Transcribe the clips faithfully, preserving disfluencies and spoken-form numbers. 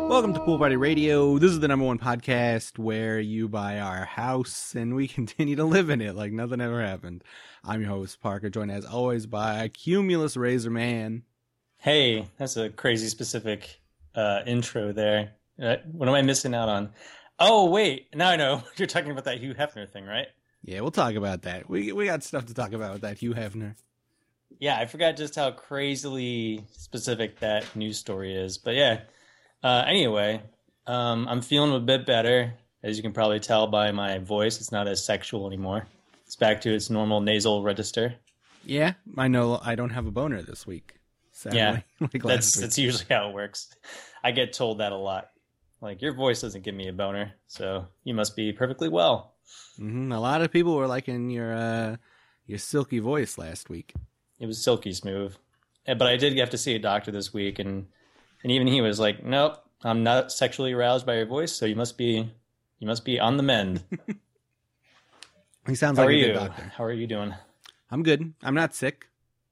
Welcome to Pool Party Radio. This is the number one podcast where you buy our house and we continue to live in it like nothing ever happened. I'm your host, Parker, joined as always by Cumulus Razor Man. Hey, that's a crazy specific uh, intro there. Uh, what am I missing out on? Oh, wait. Now I know. You're talking about that Hugh Hefner thing, right? Yeah, we'll talk about that. We we got stuff to talk about with that Hugh Hefner. Yeah, I forgot just how crazily specific that news story is. But yeah, uh, anyway, um, I'm feeling a bit better. As you can probably tell by my voice, it's not as sexual anymore. It's back to its normal nasal register. Yeah, I know I don't have a boner this week. Sadly. Yeah, like that's, week. that's usually how it works. I get told that a lot. Like, your voice doesn't give me a boner, so you must be perfectly well. Mm-hmm. A lot of people were liking your uh, your silky voice last week. It was silky smooth. But I did have to see a doctor this week, and and even he was like, "Nope, I'm not sexually aroused by your voice, so you must be you must be on the mend." He sounds How like are a you? good doctor. How are you doing? I'm good. I'm not sick.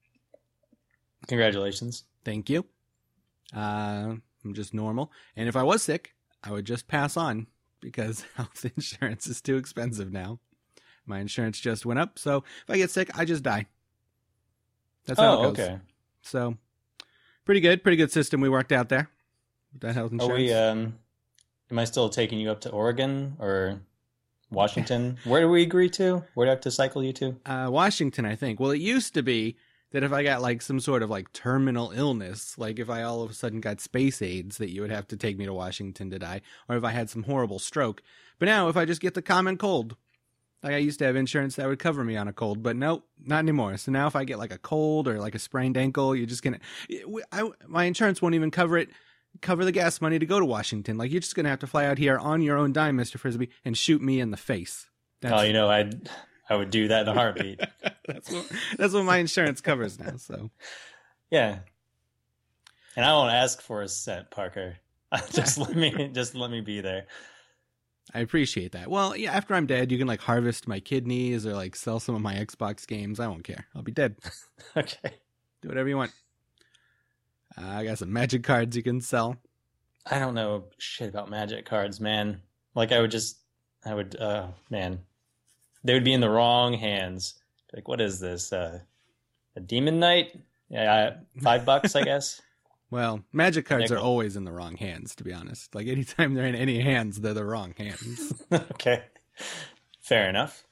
Congratulations. Thank you. Uh, I'm just normal. And if I was sick, I would just pass on because health insurance is too expensive now. My insurance just went up, so if I get sick, I just die. That's how oh, it goes. okay. So, pretty good. Pretty good system we worked out there with that health insurance. Are we, um, am I still taking you up to Oregon or Washington? Where do we agree to? Where do I have to cycle you to? Uh, Washington, I think. Well, it used to be that if I got like some sort of like terminal illness, like if I all of a sudden got space AIDS, that you would have to take me to Washington to die, or if I had some horrible stroke. But now if I just get the common cold, like I used to have insurance that would cover me on a cold, but nope, not anymore. So now if I get like a cold or like a sprained ankle, you're just gonna, I, my insurance won't even cover it, cover the gas money to go to Washington. Like you're just gonna have to fly out here on your own dime, Mister Frisbee, and shoot me in the face. That's, oh, you know, I'd I would do that in a heartbeat. that's what that's what my insurance covers now. So yeah, and I won't ask for a cent, Parker. just let me just let me be there. I appreciate that. Well, yeah, after I'm dead, you can like harvest my kidneys or like sell some of my Xbox games. I won't care. I'll be dead. Okay. Do whatever you want. Uh, I got some magic cards you can sell. I don't know shit about magic cards, man. Like I would just, I would, uh, man, they would be in the wrong hands. Like, what is this? Uh, a demon knight? Yeah, five bucks, I guess. Well, magic cards Nickel. are always in the wrong hands, to be honest. Like, anytime they're in any hands, they're the wrong hands. Okay. Fair enough.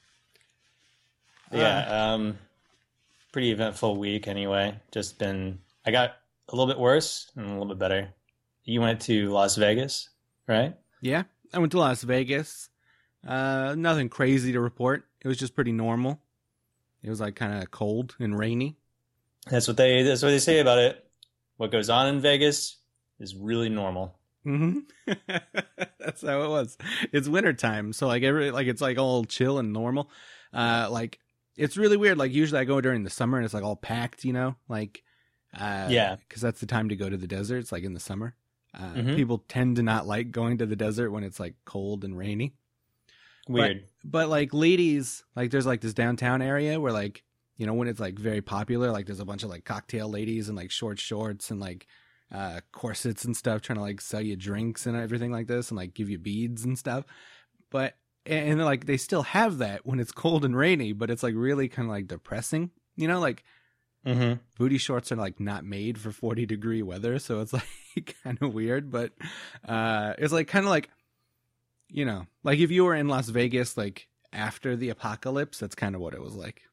Uh, yeah, um, pretty eventful week anyway. Just been, I got a little bit worse and a little bit better. You went to Las Vegas, right? Yeah, I went to Las Vegas. Uh, nothing crazy to report. It was just pretty normal. It was, like, kind of cold and rainy. That's what they, that's what they say about it. What goes on in Vegas is really normal. Mm-hmm. That's how it was. It's wintertime, so like every like it's like all chill and normal. Uh, like it's really weird. Like usually I go during the summer and it's like all packed, you know, like uh, yeah, because that's the time to go to the desert. It's like in the summer. Uh, mm-hmm. People tend to not like going to the desert when it's like cold and rainy. Weird, but, but like ladies, like there's like this downtown area where like. You know, when it's like very popular, like there's a bunch of like cocktail ladies and like short shorts and like uh, corsets and stuff trying to like sell you drinks and everything like this and like give you beads and stuff. But, and, and like they still have that when it's cold and rainy, but it's like really kind of like depressing, you know, like mm-hmm. booty shorts are like not made for forty degree weather. So it's like kind of weird, but uh, it's like kind of like, you know, like if you were in Las Vegas, like after the apocalypse, that's kind of what it was like.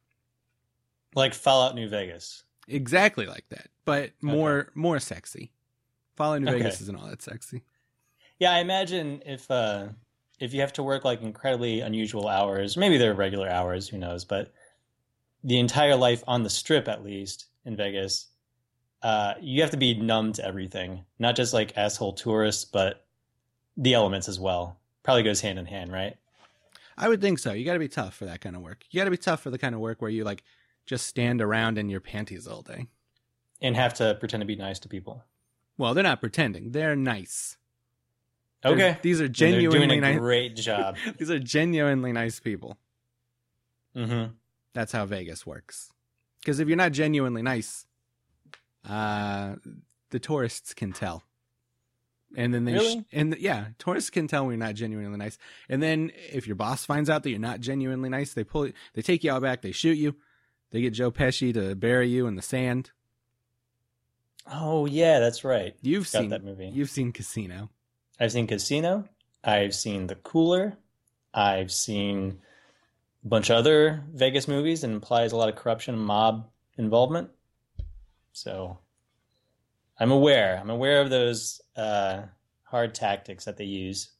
Like Fallout New Vegas. Exactly like that, but more okay. more sexy. Fallout New okay. Vegas isn't all that sexy. Yeah, I imagine if uh, if you have to work like incredibly unusual hours, maybe they're regular hours, who knows, but the entire life on the strip, at least in Vegas, uh, you have to be numb to everything. Not just like asshole tourists, but the elements as well. Probably goes hand in hand, right? I would think so. You got to be tough for that kind of work. You got to be tough for the kind of work where you like just stand around in your panties all day. And have to pretend to be nice to people. Well, they're not pretending. They're nice. Okay. They're, these are genuinely they're doing a nice. great job. These are genuinely nice people. Mm-hmm. That's how Vegas works. Because if you're not genuinely nice, uh, the tourists can tell. And then they, Really? sh- and yeah, tourists can tell when you're not genuinely nice. And then if your boss finds out that you're not genuinely nice, they pull, they take you out back, they shoot you, they get Joe Pesci to bury you in the sand. Oh yeah, that's right. You've Got seen that movie. You've seen Casino. I've seen Casino. I've seen The Cooler. I've seen a bunch of other Vegas movies and implies a lot of corruption and mob involvement. So I'm aware. I'm aware of those uh, hard tactics that they use.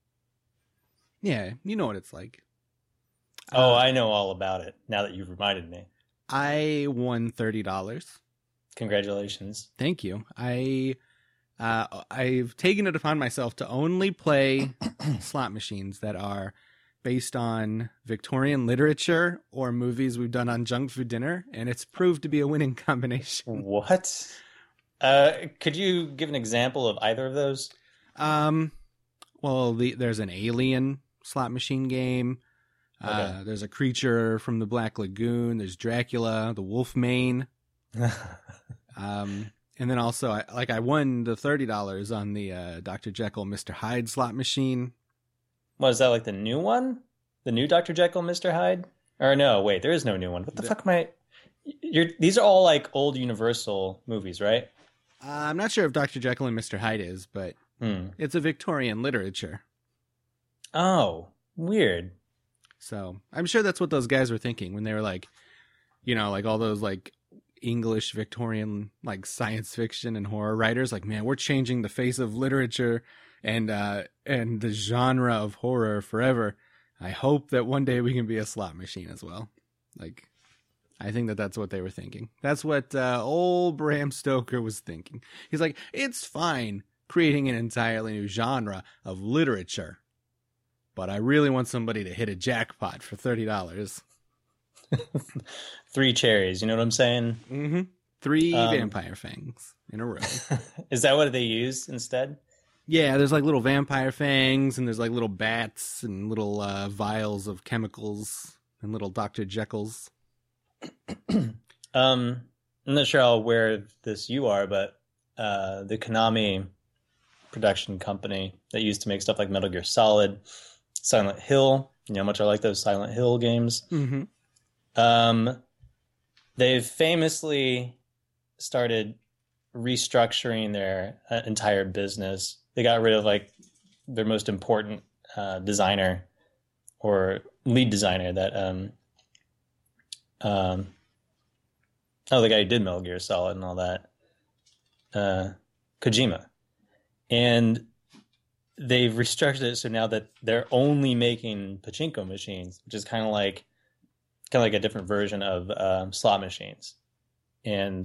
Yeah, you know what it's like. Oh, Uh, I know all about it now that you've reminded me. I won thirty dollars. Congratulations. Thank you. I uh, I've taken it upon myself to only play slot machines that are based on Victorian literature or movies we've done on Junk Food Dinner, and it's proved to be a winning combination. What? Uh, could you give an example of either of those? Um, well, the, there's an Alien slot machine game. Uh, Okay. there's a creature from the Black Lagoon. There's Dracula, the Wolfmane. Um, and then also, I, like, I won the thirty dollars on the uh, Doctor Jekyll, Mister Hyde slot machine. What is that, like the new one? The new Doctor Jekyll, Mister Hyde? Or no, wait, there is no new one. What the The- fuck am I? You're these are all like old Universal movies, right? Uh, I'm not sure if Doctor Jekyll and Mister Hyde is, but Hmm. it's a Victorian literature. Oh, weird. So I'm sure that's what those guys were thinking when they were like, you know, like all those like English Victorian like science fiction and horror writers. Like, man, we're changing the face of literature and uh, and the genre of horror forever. I hope that one day we can be a slot machine as well. Like, I think that that's what they were thinking. That's what uh, old Bram Stoker was thinking. He's like, it's fine creating an entirely new genre of literature, but I really want somebody to hit a jackpot for thirty dollars. Three cherries, you know what I'm saying? Mm-hmm. Three Um, vampire fangs in a row. Is that what they use instead? Yeah, there's like little vampire fangs, and there's like little bats and little uh, vials of chemicals and little Doctor Jekylls. Um, I'm not sure how aware of this you are, but uh, the Konami production company that used to make stuff like Metal Gear Solid, Silent Hill, you know how much I like those Silent Hill games. Mm-hmm. Um, they've famously started restructuring their uh, entire business. They got rid of like their most important uh, designer or lead designer that um um oh the guy who did Metal Gear Solid and all that, uh, Kojima, and they've restructured it so now that they're only making pachinko machines, which is kind of like kind of like a different version of um, slot machines, and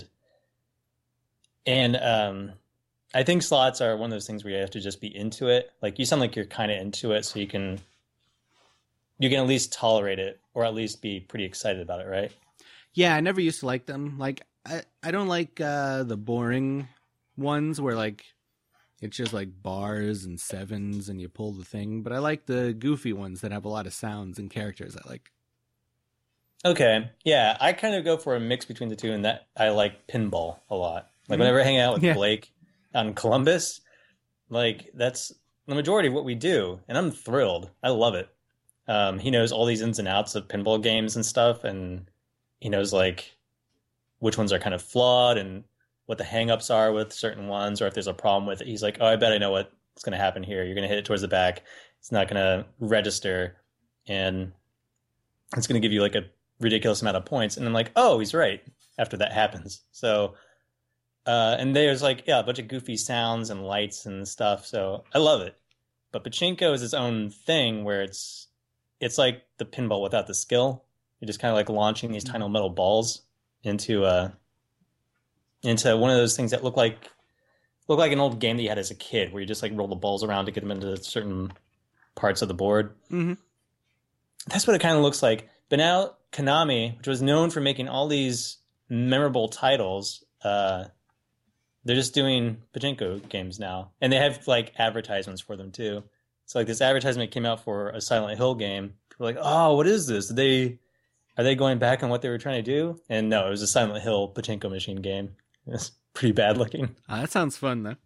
and um, I think slots are one of those things where you have to just be into it. Like you sound like you're kind of into it, so you can you can at least tolerate it, or at least be pretty excited about it, right? Yeah, I never used to like them. Like, I, I don't like uh, the boring ones where, like, it's just like bars and sevens and you pull the thing. But I like the goofy ones that have a lot of sounds and characters I like. Okay, yeah, I kind of go for a mix between the two, and that I like pinball a lot. Like Mhm. whenever I hang out with Yeah. Blake on Columbus, like that's the majority of what we do, and I'm thrilled. I love it. Um, he knows all these ins and outs of pinball games and stuff, and he knows like which ones are kind of flawed and what the hangups are with certain ones, or if there's a problem with it. He's like, "Oh, I bet I know what's going to happen here. You're going to hit it towards the back. It's not going to register, and it's going to give you like a ridiculous amount of points." And I'm like, "Oh, he's right." After that happens, so uh, and there's like yeah, a bunch of goofy sounds and lights and stuff. So I love it. But pachinko is its own thing where it's it's like the pinball without the skill. You're just kind of like launching these tiny metal balls into uh into one of those things that look like look like an old game that you had as a kid, where you just like roll the balls around to get them into certain parts of the board. Mm-hmm. That's what it kind of looks like. But now Konami, which was known for making all these memorable titles, uh, they're just doing pachinko games now, and they have like advertisements for them too. So like this advertisement came out for a Silent Hill game. People were like, "Oh, what is this? Did they are they going back on what they were trying to do?" And no, it was a Silent Hill pachinko machine game. It's pretty bad looking. Uh, that sounds fun, though.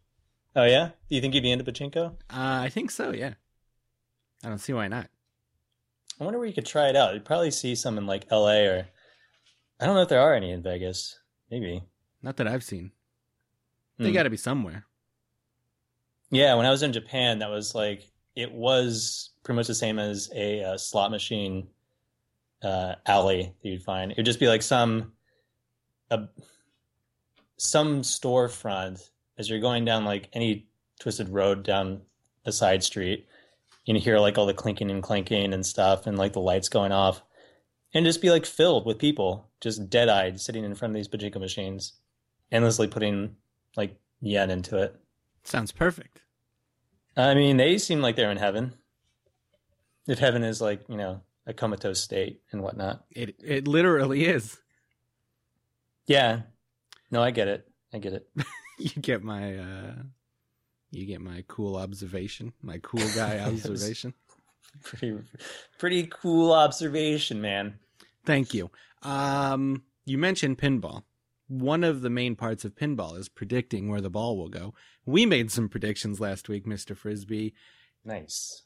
Oh yeah? Do you think you'd be into pachinko? Uh, I think so, yeah. I don't see why not. I wonder where you could try it out. You'd probably see some in like L A or I don't know if there are any in Vegas. Maybe. Not that I've seen. They Hmm. got to be somewhere. Yeah, when I was in Japan, that was like it was pretty much the same as a, uh slot machine uh, alley that you'd find. It would just be like some a, some storefront as you're going down like any twisted road down a side street. You hear like all the clinking and clanking and stuff, and like the lights going off, and just be like filled with people, just dead eyed, sitting in front of these pachinko machines, endlessly putting like yen into it. Sounds perfect. I mean, they seem like they're in heaven. If heaven is like, you know, a comatose state and whatnot. It it literally is. Yeah. No, I get it. I get it. You get my uh you get my cool observation, my cool guy observation. Pretty, pretty cool observation, man. Thank you. Um, you mentioned pinball. One of the main parts of pinball is predicting where the ball will go. We made some predictions last week, Mister Frisbee. Nice.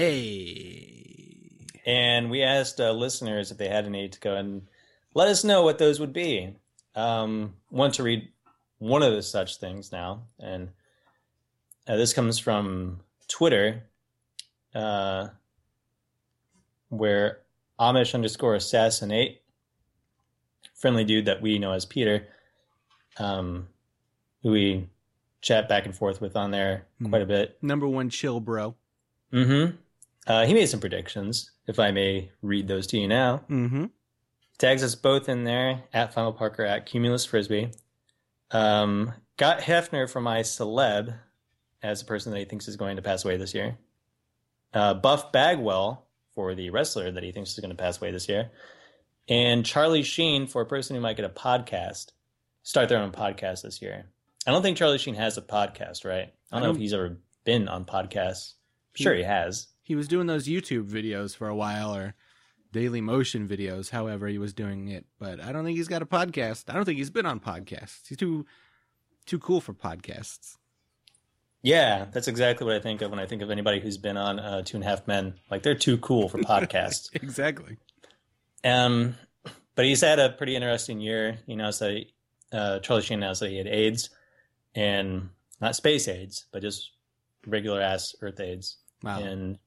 Hey. And we asked uh, listeners if they had any to go and let us know what those would be. Um, want to read one of the such things now, and uh, this comes from Twitter, uh, where Amish underscore assassinate, friendly dude that we know as Peter, um, who we chat back and forth with on there quite a bit. Number one chill bro. Mm-hmm. Uh, he made some predictions, if I may read those to you now. Mm-hmm. Tags us both in there, at Final Parker, at Cumulus Frisbee. Um, got Hefner for my celeb as a person that he thinks is going to pass away this year. Uh, Buff Bagwell for the wrestler that he thinks is going to pass away this year. And Charlie Sheen for a person who might get a podcast, start their own podcast this year. I don't think Charlie Sheen has a podcast, right? I don't, I don't know if he's ever been on podcasts. I'm sure he has. He was doing those YouTube videos for a while, or Daily Motion videos, however he was doing it. But I don't think he's got a podcast. I don't think he's been on podcasts. He's too too cool for podcasts. Yeah, that's exactly what I think of when I think of anybody who's been on uh, Two and a Half Men. Like, they're too cool for podcasts. Exactly. Um, but he's had a pretty interesting year. He announced that he, uh, Charlie Sheen announced that he had AIDS, and not space AIDS, but just regular ass Earth AIDS. Wow. And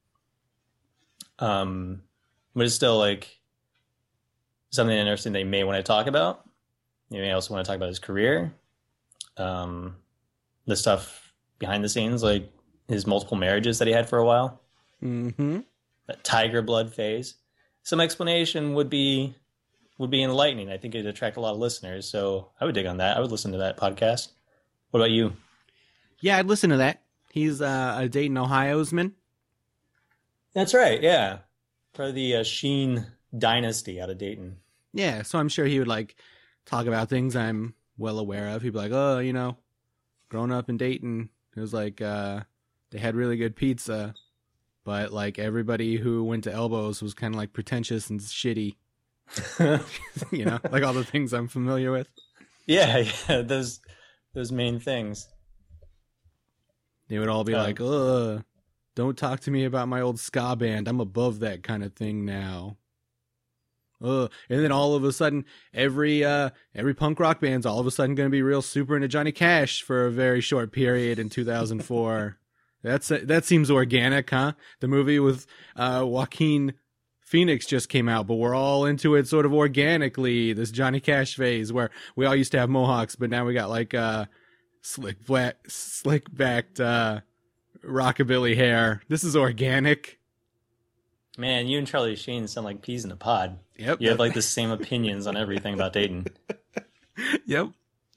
um, but it's still like something interesting they may want to talk about. You may also want to talk about his career, um, the stuff behind the scenes, like his multiple marriages that he had for a while. Mm-hmm. That tiger blood phase. Some explanation would be would be enlightening. I think it'd attract a lot of listeners. So I would dig on that. I would listen to that podcast. What about you? Yeah, I'd listen to that. He's uh, a Dayton, Ohio's man. That's right. Yeah, part of the uh, Sheen dynasty out of Dayton. Yeah, so I'm sure he would like talk about things I'm well aware of. He'd be like, "Oh, you know, growing up in Dayton, it was like uh, they had really good pizza, but like everybody who went to Elbows was kind of like pretentious and shitty." You know, like all the things I'm familiar with. Yeah, yeah, those those main things. They would all be Um, like, "Ugh, don't talk to me about my old ska band. I'm above that kind of thing now." Ugh. And then all of a sudden, every uh, every punk rock band's all of a sudden going to be real super into Johnny Cash for a very short period in two thousand four. That's that seems organic, huh? The movie with uh, Joaquin Phoenix just came out, but we're all into it sort of organically. This Johnny Cash phase where we all used to have mohawks, but now we got like uh, slick black, slick backed uh, rockabilly hair. This is organic. Man, you and Charlie Sheen sound like peas in a pod. Yep. You have like the same opinions on everything about Dayton. Yep.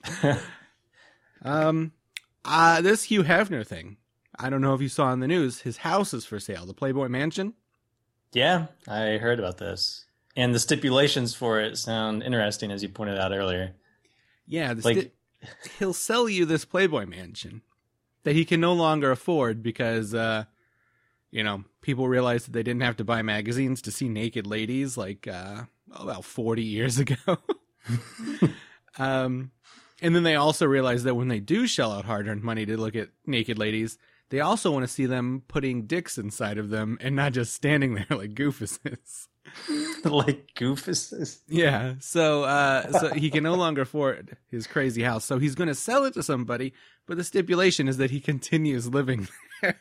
um, uh, this Hugh Hefner thing. I don't know if you saw in the news. His house is for sale. The Playboy Mansion. Yeah, I heard about this. And the stipulations for it sound interesting, as you pointed out earlier. Yeah, the Like- sti- he'll sell you this Playboy Mansion that he can no longer afford because, uh, you know, people realized that they didn't have to buy magazines to see naked ladies like uh, about forty years ago. um, And then they also realize that when they do shell out hard-earned money to look at naked ladies, they also want to see them putting dicks inside of them and not just standing there like goofuses. Like goofuses? Yeah. So uh, so he can no longer afford his crazy house. So he's going to sell it to somebody, but the stipulation is that he continues living there.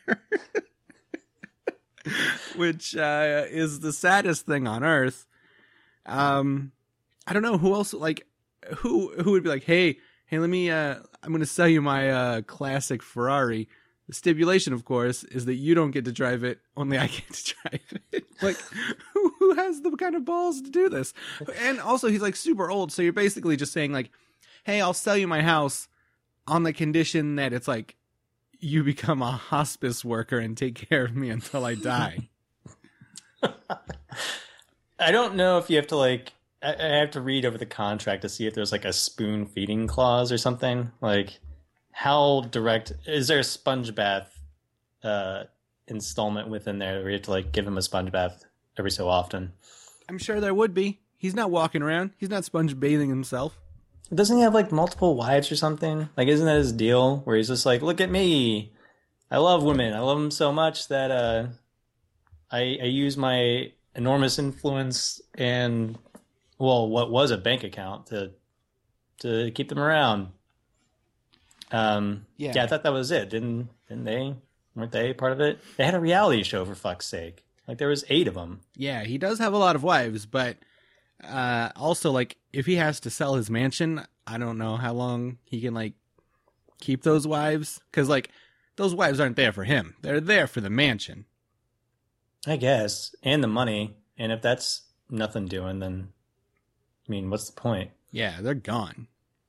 Which uh, is the saddest thing on earth. Um, I don't know who else, like, who who would be like, hey, hey, let me, uh, I'm going to sell you my uh, classic Ferrari. The stipulation, of course, is that you don't get to drive it, only I get to drive it. Like, who, who has the kind of balls to do this? And also, he's, like, super old, so you're basically just saying, like, hey, I'll sell you my house on the condition that it's, like, you become a hospice worker and take care of me until I die. I don't know if you have to, like, I, I have to read over the contract to see if there's, like, a spoon feeding clause or something. Like, how direct is there a sponge bath uh installment within there where you have to like give him a sponge bath every so often? I'm sure there would be. He's not walking around. He's not sponge bathing himself. Doesn't he have like multiple wives or something? Like, isn't that his deal where he's just like, look at me, I love women, I love them so much that uh I I use my enormous influence and, well, what was a bank account to to keep them around. Um, yeah. yeah, I thought that was it. Didn't didn't they? Weren't they part of it? They had a reality show, for fuck's sake. Like, there was eight of them. Yeah, he does have a lot of wives, but uh, also, like, if he has to sell his mansion, I don't know how long he can, like, keep those wives. Because, like, those wives aren't there for him. They're there for the mansion. I guess. And the money. And if that's nothing doing, then, I mean, what's the point? Yeah, they're gone.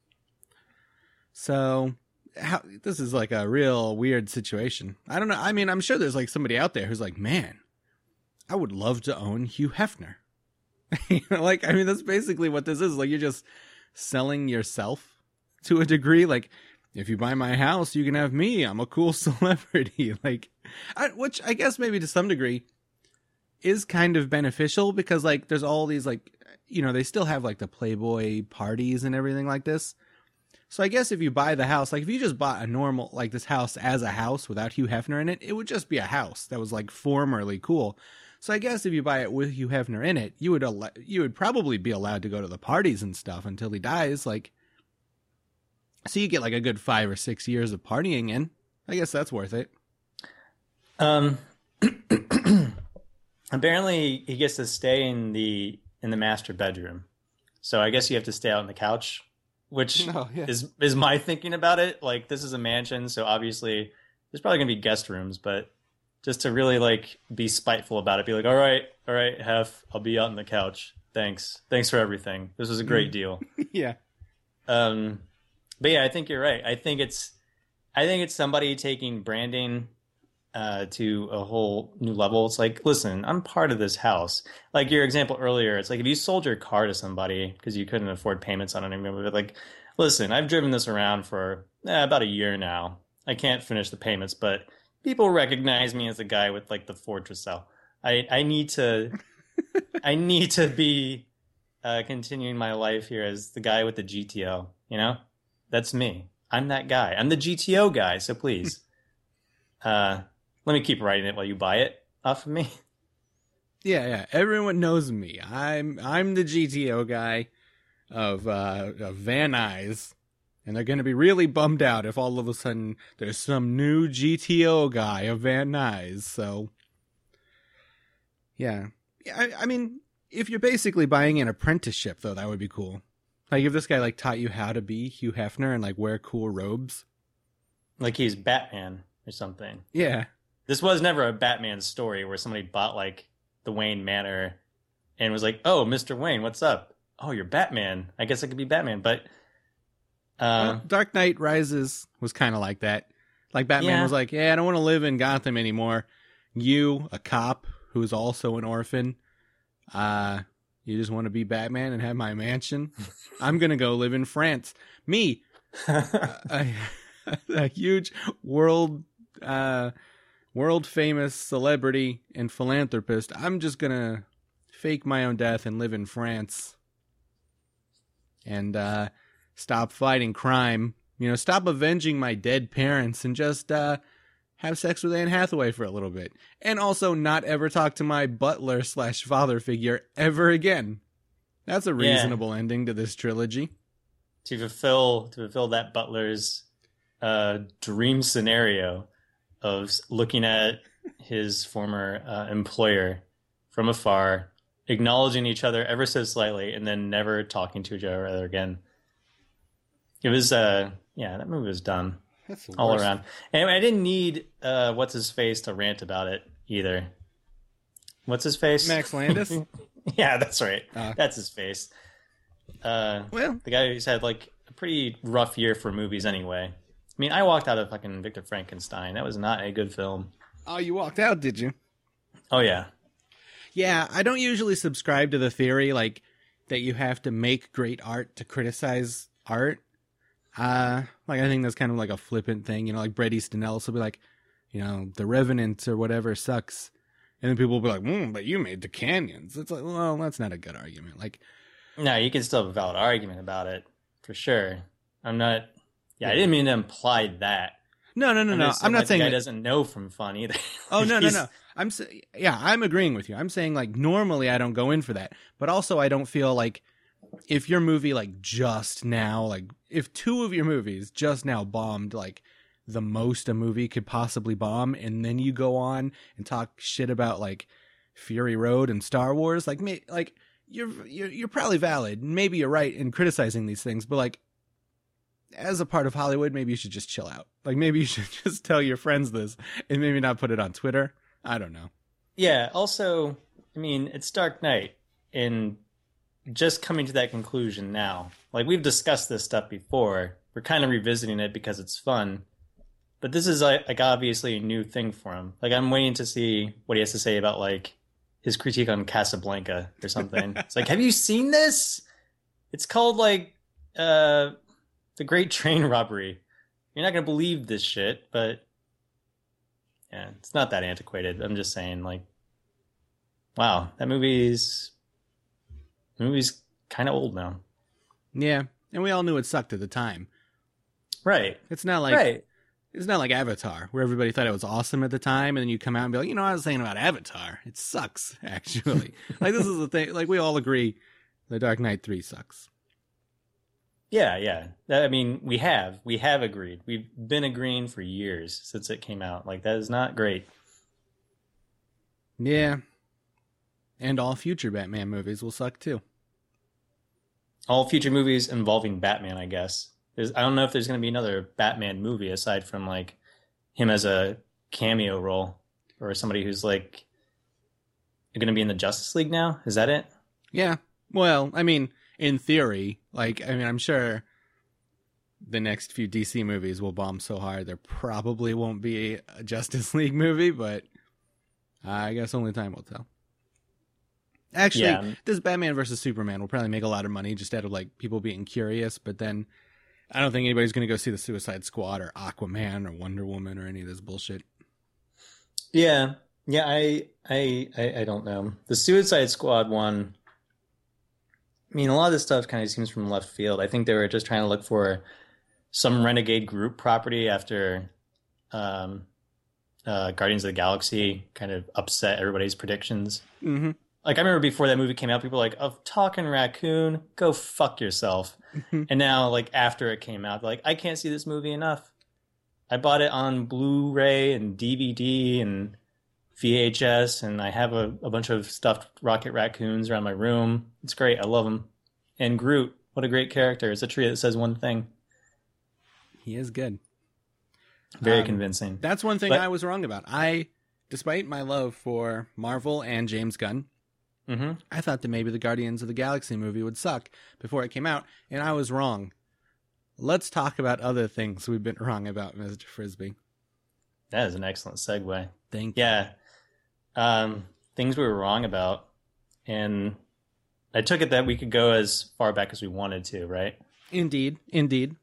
So... How, this is like a real weird situation. I don't know. I mean, I'm sure there's like somebody out there who's like, man, I would love to own Hugh Hefner. You know, like, I mean, that's basically what this is. Like, you're just selling yourself to a degree. Like, if you buy my house, you can have me. I'm a cool celebrity. Like, I, which I guess maybe to some degree is kind of beneficial because, like, there's all these, like, you know, they still have like the Playboy parties and everything like this. So I guess if you buy the house, like if you just bought a normal, like this house as a house without Hugh Hefner in it, it would just be a house that was like formerly cool. So I guess if you buy it with Hugh Hefner in it, you would al- you would probably be allowed to go to the parties and stuff until he dies. Like, so you get like a good five or six years of partying in. I guess that's worth it. Um, apparently he gets to stay in the in the master bedroom. So I guess you have to stay out on the couch. Which no, yeah. is is my thinking about it. Like, this is a mansion, so obviously there's probably gonna be guest rooms, but just to really like be spiteful about it, be like, all right, all right, Hef, I'll be out on the couch. Thanks, thanks for everything. This was a great deal. Yeah. Um, but yeah, I think you're right. I think it's, I think it's somebody taking branding uh, to a whole new level. It's like, listen, I'm part of this house. Like your example earlier, it's like if you sold your car to somebody because you couldn't afford payments on it anymore, but like, listen, I've driven this around for eh, about a year now. I can't finish the payments, but people recognize me as the guy with like the Ford Tercel. I, I need to, I need to be uh, continuing my life here as the guy with the G T O. You know, that's me. I'm that guy. I'm the G T O guy. So please, uh, let me keep writing it while you buy it off of me. Yeah, yeah. Everyone knows me. I'm I'm the G T O guy of uh, of Van Nuys, and they're going to be really bummed out if all of a sudden there's some new G T O guy of Van Nuys. So, yeah, yeah. I, I mean, if you're basically buying an apprenticeship, though, that would be cool. Like if this guy like taught you how to be Hugh Hefner and like wear cool robes, like he's Batman or something. Yeah. This was never a Batman story where somebody bought like the Wayne Manor and was like, "Oh, Mister Wayne, what's up? Oh, you're Batman. I guess I could be Batman." But uh, well, Dark Knight Rises was kind of like that. Like Batman yeah. was like, "Yeah, I don't want to live in Gotham anymore. You, a cop who's also an orphan, uh, you just want to be Batman and have my mansion? I'm gonna go live in France. Me, a, a huge world." Uh, World famous celebrity and philanthropist. I'm just gonna fake my own death and live in France. And uh, stop fighting crime, you know, stop avenging my dead parents, and just uh, have sex with Anne Hathaway for a little bit. And also not ever talk to my butler slash father figure ever again. That's a reasonable yeah. ending to this trilogy. To fulfill, to fulfill that butler's uh, dream scenario of looking at his former uh, employer from afar, acknowledging each other ever so slightly, and then never talking to each other again. It was, uh, yeah, that movie was dumb. That's the all worst. around. And I didn't need uh, what's his face to rant about it either. What's his face? Max Landis. Yeah, that's right. Uh, that's his face. Uh, well, the guy who's had like a pretty rough year for movies anyway. I mean, I walked out of fucking Victor Frankenstein. That was not a good film. Oh, you walked out, did you? Oh, yeah. Yeah, I don't usually subscribe to the theory like that you have to make great art to criticize art. Uh, like I think that's kind of like a flippant thing, you know, like Bret Easton Ellis will be like, you know, The Revenant or whatever sucks. And then people will be like, mm, but you made The Canyons. It's like, well, that's not a good argument. Like, no, you can still have a valid argument about it, for sure. I'm not, yeah, I didn't mean to imply that. No, no, no, I'm no. just I'm like not saying the guy that... doesn't know from fun either. Oh, no, no, He's... no. I'm yeah, I'm agreeing with you. I'm saying like normally I don't go in for that, but also I don't feel like if your movie like just now, like if two of your movies just now bombed like the most a movie could possibly bomb, and then you go on and talk shit about like Fury Road and Star Wars, like me, like you're you're you're probably valid. Maybe you're right in criticizing these things, but like as a part of Hollywood, maybe you should just chill out. Like maybe you should just tell your friends this and maybe not put it on Twitter. I don't know. Yeah. Also, I mean, it's Dark Knight, and just coming to that conclusion now, like we've discussed this stuff before, we're kind of revisiting it because it's fun, but this is like, like obviously a new thing for him. Like I'm waiting to see what he has to say about like his critique on Casablanca or something. It's like, have you seen this? It's called like uh, The Great Train Robbery. You're not going to believe this shit, but yeah, it's not that antiquated. I'm just saying, like, wow, that movie's the movie's kind of old now. Yeah, and we all knew it sucked at the time. Right. It's not like right. It's not like Avatar, where everybody thought it was awesome at the time, and then you come out and be like, you know, I was saying about Avatar. It sucks, actually. Like, this is the thing. Like, we all agree The Dark Knight three sucks. Yeah, yeah. I mean, we have. We have agreed. We've been agreeing for years since it came out. Like, that is not great. Yeah. And all future Batman movies will suck, too. All future movies involving Batman, I guess. There's, I don't know if there's going to be another Batman movie aside from, like, him as a cameo role. Or somebody who's, like, going to be in the Justice League now? Is that it? Yeah. Well, I mean... in theory, like, I mean, I'm sure the next few D C movies will bomb so hard there probably won't be a Justice League movie, but uh, I guess only time will tell. Actually, yeah. This Batman versus Superman will probably make a lot of money just out of, like, people being curious, but then I don't think anybody's going to go see the Suicide Squad or Aquaman or Wonder Woman or any of this bullshit. Yeah. Yeah, I, I, I, I don't know. The Suicide Squad one... I mean, a lot of this stuff kind of seems from left field. I think they were just trying to look for some renegade group property after um, uh, Guardians of the Galaxy kind of upset everybody's predictions. Mm-hmm. Like, I remember before that movie came out, people were like, oh, talking raccoon, go fuck yourself. And now, like, after it came out, they're like, I can't see this movie enough. I bought it on Blu-ray and D V D and V H S, and I have a, a bunch of stuffed Rocket Raccoons around my room. It's great. I love them. And Groot, what a great character. It's a tree that says one thing. He is good. Very um, convincing. That's one thing but, I was wrong about. I, despite my love for Marvel and James Gunn, mm-hmm. I thought that maybe the Guardians of the Galaxy movie would suck before it came out, and I was wrong. Let's talk about other things we've been wrong about, Mister Frisbee. That is an excellent segue. Thank you. Yeah. Um, things we were wrong about. And I took it that we could go as far back as we wanted to, right? Indeed. Indeed.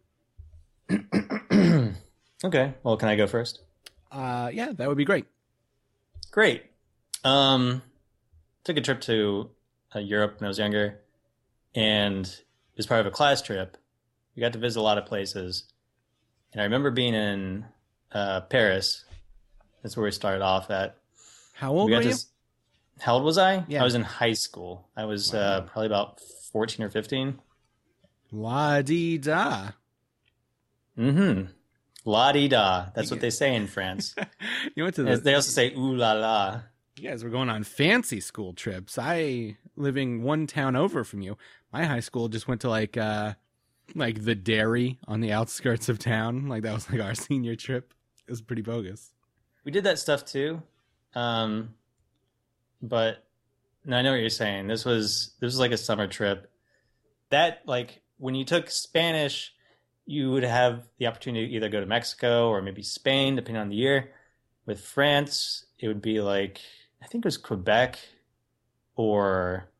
Okay. Well, can I go first? Uh, yeah, that would be great. Great. Um, took a trip to uh, Europe when I was younger. And as part of a class trip, we got to visit a lot of places. And I remember being in uh, Paris. That's where we started off at. How old we were got you? To, how old was I? Yeah. I was in high school. I was Wow. uh, probably about fourteen or fifteen. La-dee-da. Mm-hmm. La-di-da. That's You what they say in France. You went to the... They also say ooh la la. You guys were going on fancy school trips. I, living one town over from you, my high school just went to like, uh, like the dairy on the outskirts of town. Like that was like our senior trip. It was pretty bogus. We did that stuff too. Um, but no, I know what you're saying. This was, this was like a summer trip. That, like, when you took Spanish, you would have the opportunity to either go to Mexico or maybe Spain, depending on the year. With France, it would be like, I think it was Quebec or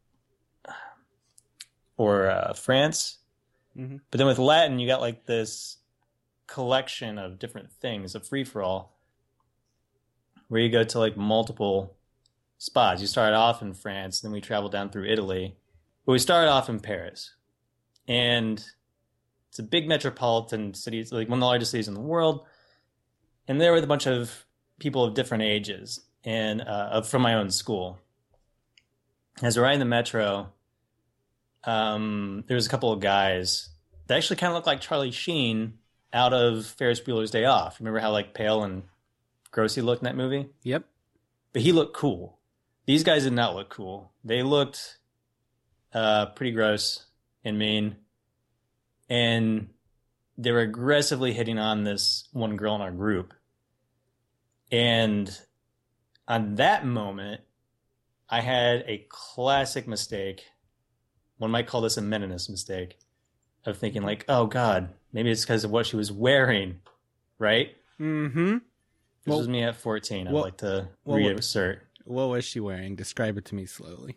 or uh, France. Mm-hmm. But then with Latin, you got like this collection of different things, a free-for-all, where you go to like multiple spots. You started off in France, then we traveled down through Italy. But we started off in Paris. And it's a big metropolitan city. It's like one of the largest cities in the world. And there were a bunch of people of different ages and uh, from my own school. As we're riding the metro, um, there was a couple of guys that actually kind of looked like Charlie Sheen out of Ferris Bueller's Day Off. Remember how like pale and gross he looked in that movie? Yep. But he looked cool. These guys did not look cool. They looked uh, pretty gross and mean. And they were aggressively hitting on this one girl in our group. And on that moment, I had a classic mistake. One might call this a meninist mistake of thinking like, oh God, maybe it's because of what she was wearing, right? Mm-hmm. This Well- was me at fourteen. I'd well- like to well, reassert. What was she wearing? Describe it to me slowly.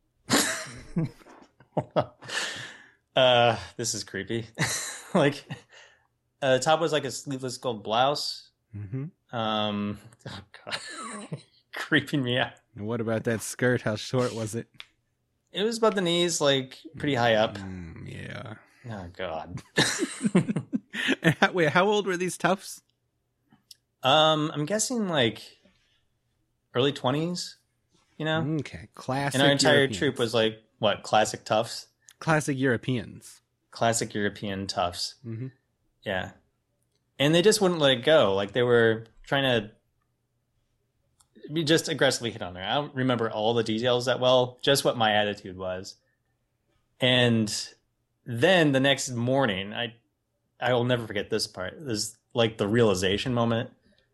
uh, this is creepy. Like, uh, the top was like a sleeveless gold blouse. Mm-hmm. Um, oh God, creeping me out. And what about that skirt? How short was it? It was about the knees, like pretty high up. Mm, yeah. Oh God. And how, wait, how old were these toughs? um, I'm guessing like early twenties. You know, Okay, classic. and our entire Europeans. troop was like what? Classic toughs, classic Europeans. classic European toughs. Mm-hmm. Yeah, and they just wouldn't let it go. Like they were trying to be just aggressively hit on there. I don't remember all the details that well, just what my attitude was. And then the next morning, I I will never forget this part. This like the realization moment.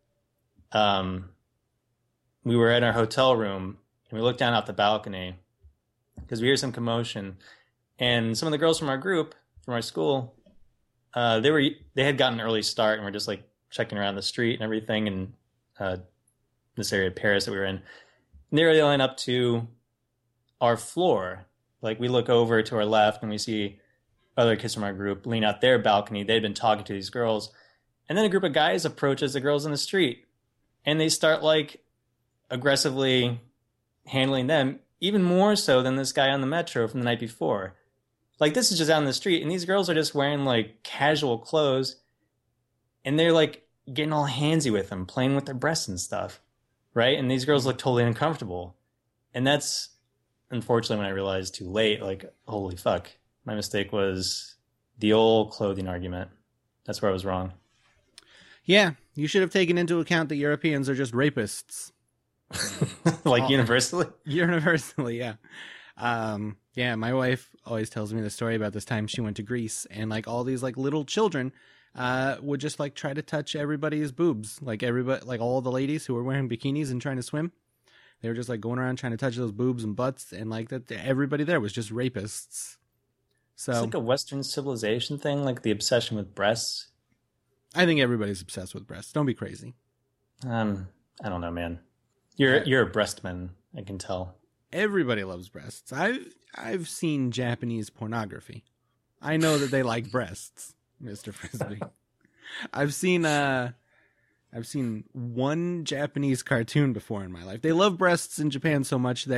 Um, we were in our hotel room and we looked down out the balcony because we hear some commotion, and some of the girls from our group from our school, uh, they were they had gotten an early start and were just like checking around the street and everything in uh, this area of Paris that we were in. And they were yelling up to our floor. Like we look over to our left and we see other kids from our group lean out their balcony. They'd been talking to these girls. And then a group of guys approaches the girls in the street and they start like aggressively handling them, even more so than this guy on the metro from the night before. Like this is just out in the street and these girls are just wearing like casual clothes and they're like getting all handsy with them, playing with their breasts and stuff. Right? And these girls look totally uncomfortable. And that's unfortunately when I realized too late, like, holy fuck. My mistake was the old clothing argument. That's where I was wrong. Yeah, you should have taken into account that Europeans are just rapists. Like Oh. universally? Universally, yeah. Um, yeah, my wife always tells me the story about this time she went to Greece and like all these like little children uh would just like try to touch everybody's boobs. Like everybody, like all the ladies who were wearing bikinis and trying to swim. They were just like going around trying to touch those boobs and butts, and like that everybody there was just rapists. So It's like a Western civilization thing, like the obsession with breasts. I think everybody's obsessed with breasts. Don't be crazy. Um, I don't know, man. You're Uh, you're a breastman, I can tell. Everybody loves breasts. I've I've seen Japanese pornography. I know that they like breasts, Mister Frisbee. I've seen uh I've seen one Japanese cartoon before in my life. They love breasts in Japan so much that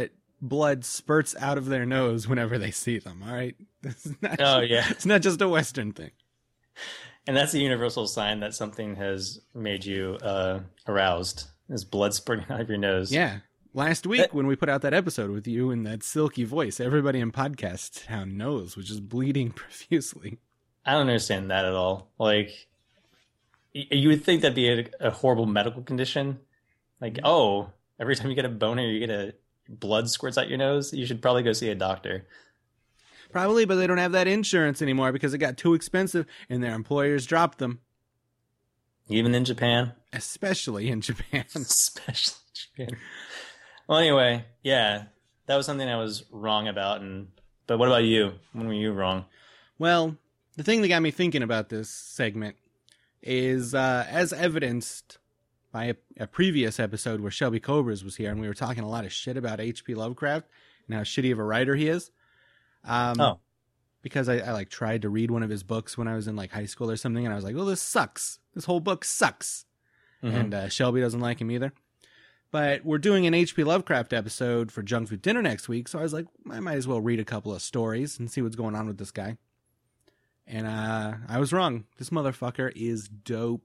blood spurts out of their nose whenever they see them. All right. It's not, Oh, yeah. It's not just a Western thing. And that's a universal sign that something has made you uh, aroused. Is blood spurting out of your nose. Yeah. Last week, That- when we put out that episode with you and that silky voice, everybody in Podcast Town knows was just bleeding profusely. I don't understand that at all. Like, y- you would think that'd be a, a horrible medical condition. Like, oh, every time you get a boner, you get a blood squirts out your nose. You should probably go see a doctor. Probably, but they don't have that insurance anymore because it got too expensive and their employers dropped them, Even in Japan. especially in Japan. Especially Japan. Well, anyway, yeah, that was something I was wrong about. And but what about you? When were you wrong? Well, the thing that got me thinking about this segment is, uh, as evidenced by a, a previous episode where Shelby Cobras was here and we were talking a lot of shit about H P Lovecraft and how shitty of a writer he is. Um, Oh. Because I, I like tried to read one of his books when I was in like high school or something, and I was like, "Well, this sucks. This whole book sucks." Mhm. And uh, Shelby doesn't like him either. But we're doing an H P Lovecraft episode for Junk Food Dinner next week, so I was like, I might as well read a couple of stories and see what's going on with this guy. And uh, I was wrong. This motherfucker is dope.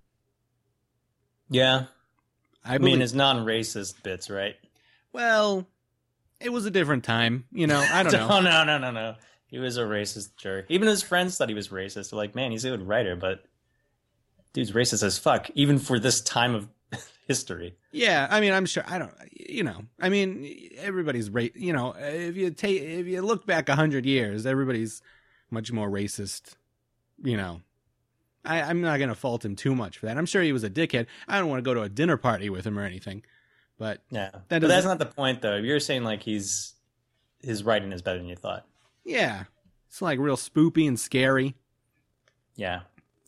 Yeah. I, I believe, mean, it's non-racist bits, right? well, it was a different time. You know, I don't know. Oh, no, no, no, no. He was a racist jerk. Even his friends thought he was racist. They're like, man, he's a good writer, but dude's racist as fuck, even for this time of history. Yeah, I mean, I'm sure. I don't. You know, I mean, everybody's ra- You know, if you take, if you look back a hundred years, everybody's much more racist. You know, I, I'm not gonna fault him too much for that. I'm sure he was a dickhead. I don't want to go to a dinner party with him or anything. But Yeah, That but doesn't- that's not the point, though. You're saying like he's his writing is better than you thought. yeah, it's like real spoopy and scary. Yeah,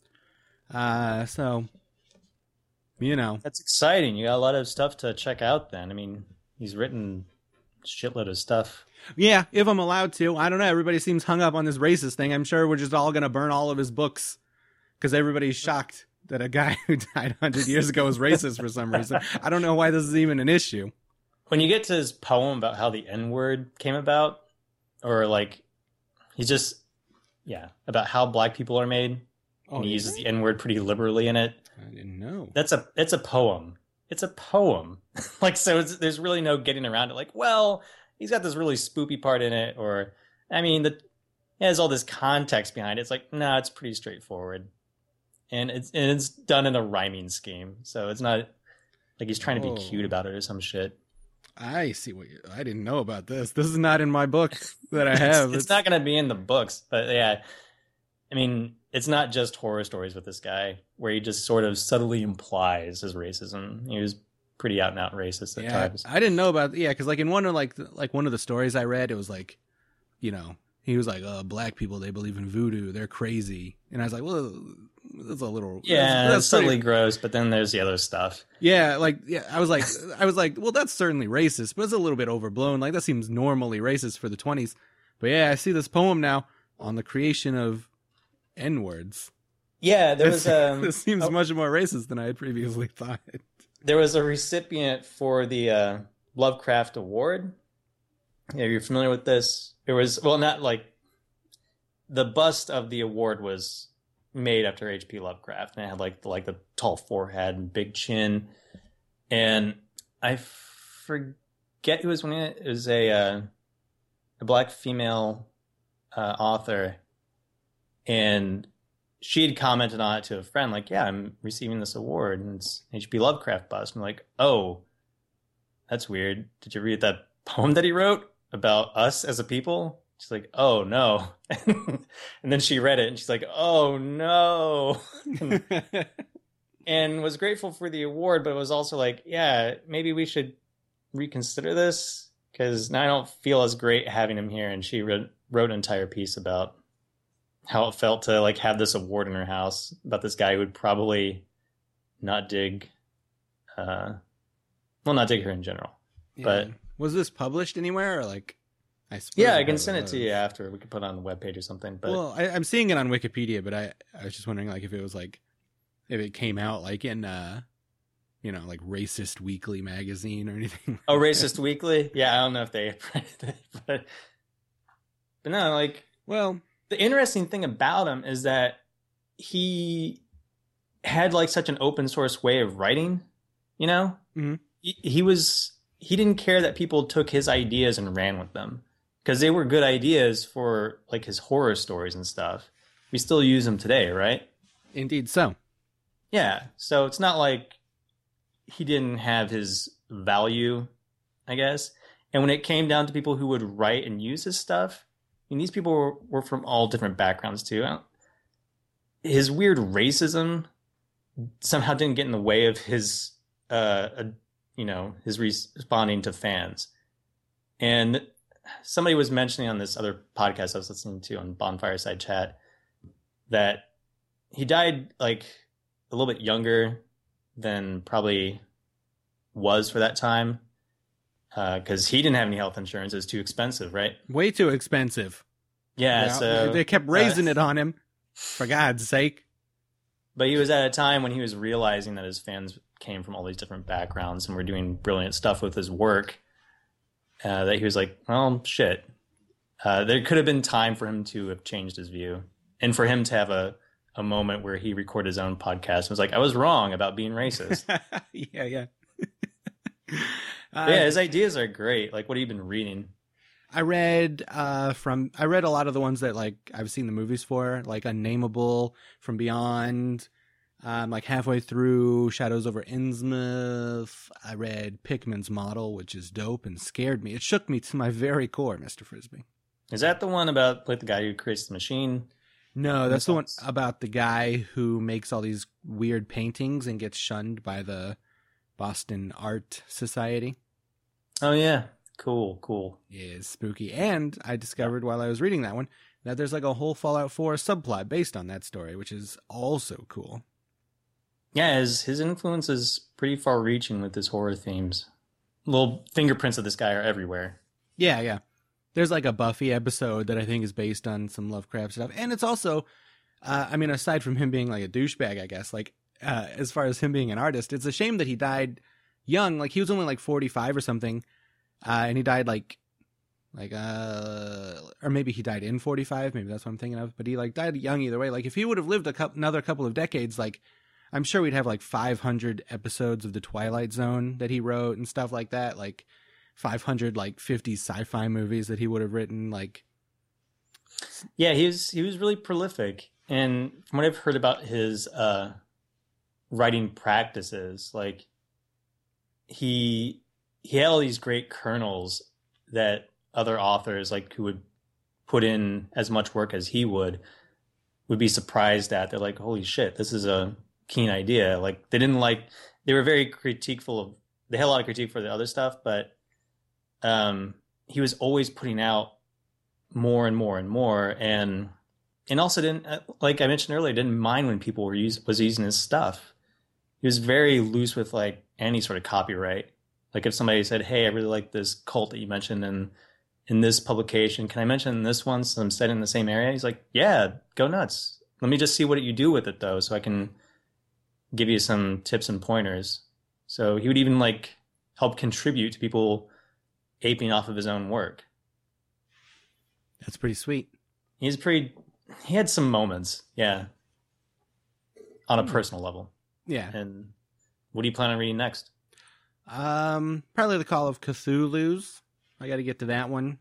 Uh, so you know, that's exciting. You got a lot of stuff to check out. Then, I mean, he's written a shitload of stuff. yeah, if I'm allowed to, I don't know. Everybody seems hung up on this racist thing. I'm sure we're just all gonna burn all of his books because everybody's shocked that a guy who died a hundred years ago is racist for some reason. I don't know why this is even an issue. When you get to his poem about how the N word came about, or like he's just yeah about how black people are made, Oh, and he yeah? uses the N word pretty liberally in it. I didn't know. That's a it's a poem. It's a poem. Like so, it's, there's really no getting around it. Like, well, he's got this really spoopy part in it, or I mean, the it has all this context behind it. It's like, no, it's pretty straightforward, and it's and it's done in a rhyming scheme. So it's not like he's trying to Oh. be cute about it or some shit. I see what you, I didn't know about this. This is not in my book that I have. It's, it's not going to be in the books, but yeah, I mean, it's not just horror stories with this guy where he just sort of subtly implies his racism. He was pretty out and out racist at yeah, times. I didn't know about yeah, because like in one of like the- like one of the stories I read, it was like, you know, he was like, "Oh, black people, they believe in voodoo, they're crazy," and I was like, "Well, that's a little Yeah, that's, that's that's subtly pretty- gross, but then there's the other stuff. yeah." Like yeah, I was like, I was like, "Well, that's certainly racist, but it's a little bit overblown. Like that seems normally racist for the twenties." But yeah, I see this poem now on the creation of N words. Yeah, there This, was um, this seems oh, much more racist than I had previously thought. there was a recipient for the uh, Lovecraft Award. Yeah, you're familiar with this? It was well, not like the bust of the award was made after H P Lovecraft, and it had like the, like the tall forehead and big chin, and I forget who was winning it. It was a uh, a black female uh, author, and she had commented on it to a friend, like, "Yeah, I'm receiving this award, and it's H P Lovecraft bust." I'm like, "Oh, that's weird. Did you read that poem that he wrote about us as a people?" She's like, "Oh no," and then she read it, and she's like, "Oh no," and, and was grateful for the award, but was also like, "Yeah, maybe we should reconsider this because now I don't feel as great having him here." And she wrote, wrote an entire piece about how it felt to like have this award in her house about this guy who would probably not dig, uh, well, not dig her in general. Yeah. But- was this published anywhere or like? I suppose Yeah, I can probably send it was. to you after. We could put it on the webpage or something. But Well, I, I'm seeing it on Wikipedia, but I, I was just wondering like if it was like if it came out like in uh you know, like Racist Weekly magazine or anything. Oh, Racist Weekly? Yeah, I don't know if they but but no, like, well, the interesting thing about him is that he had like such an open source way of writing, you know? Mm-hmm. He, he was he didn't care that people took his ideas and ran with them because they were good ideas for like his horror stories and stuff. We still use them today, right? Indeed so. Yeah, so it's not like he didn't have his value, I guess. And when it came down to people who would write and use his stuff, I mean, these people were, were from all different backgrounds too. His weird racism somehow didn't get in the way of his, uh, uh, you know, his responding to fans. And somebody was mentioning on this other podcast I was listening to on Bonfireside Chat that he died like a little bit younger than probably was for that time. Because uh, he didn't have any health insurance. It was too expensive, right? Way too expensive. Yeah, yeah so... They kept raising uh, it on him, for God's sake. But he was at a time when he was realizing that his fans came from all these different backgrounds and were doing brilliant stuff with his work, uh, that he was like, well, shit. Uh, there could have been time for him to have changed his view. And for him to have a, a moment where he recorded his own podcast and was like, I was wrong about being racist. yeah, yeah. Uh, yeah, his ideas are great. Like, what have you been reading? I read uh, from I read a lot of the ones that like I've seen the movies for, like Unnameable, From Beyond. Um, like halfway through Shadows over Innsmouth, I read Pickman's Model, which is dope and scared me. It shook me to my very core, Mister Frisbee. Is that the one about like the guy who creates the machine? No, that's the one about the guy who makes all these weird paintings and gets shunned by the Boston Art Society. Oh, yeah. Cool, cool. Yeah, it's spooky. And I discovered while I was reading that one that there's like a whole Fallout four subplot based on that story, which is also cool. Yeah, his, his influence is pretty far-reaching with his horror themes. Little fingerprints of this guy are everywhere. Yeah, yeah. There's like a Buffy episode that I think is based on some Lovecraft stuff. And it's also, uh, I mean, aside from him being like a douchebag, I guess, like uh, as far as him being an artist, it's a shame that he died young. Like he was only like forty-five or something. Uh, and he died like, like, uh, or maybe he died in forty-five. Maybe that's what I'm thinking of. But he like died young either way. Like if he would have lived a couple, another couple of decades, like I'm sure we'd have like five hundred episodes of The Twilight Zone that he wrote and stuff like that. Like five hundred like fifties sci-fi movies that he would have written. Like, yeah, he was, he was really prolific. And from what I've heard about his, uh, writing practices, like he, he had all these great kernels that other authors, like who would put in as much work as he would, would be surprised at. They're like, holy shit, this is a keen idea. Like they didn't like, they were very critiqueful of, they had a lot of critique for the other stuff, but um, he was always putting out more and more and more. And, and also didn't, like I mentioned earlier, didn't mind when people were use, was using his stuff. He was very loose with like any sort of copyright. Like if somebody said, hey, I really like this cult that you mentioned in, in this publication. Can I mention this one since I'm set in the same area? He's like, yeah, go nuts. Let me just see what you do with it, though, so I can give you some tips and pointers. So he would even like help contribute to people aping off of his own work. That's pretty sweet. He's pretty, he had some moments, yeah, on a personal level. Yeah. And what do you plan on reading next? Um, probably the Call of Cthulhu's. I got to get to that one,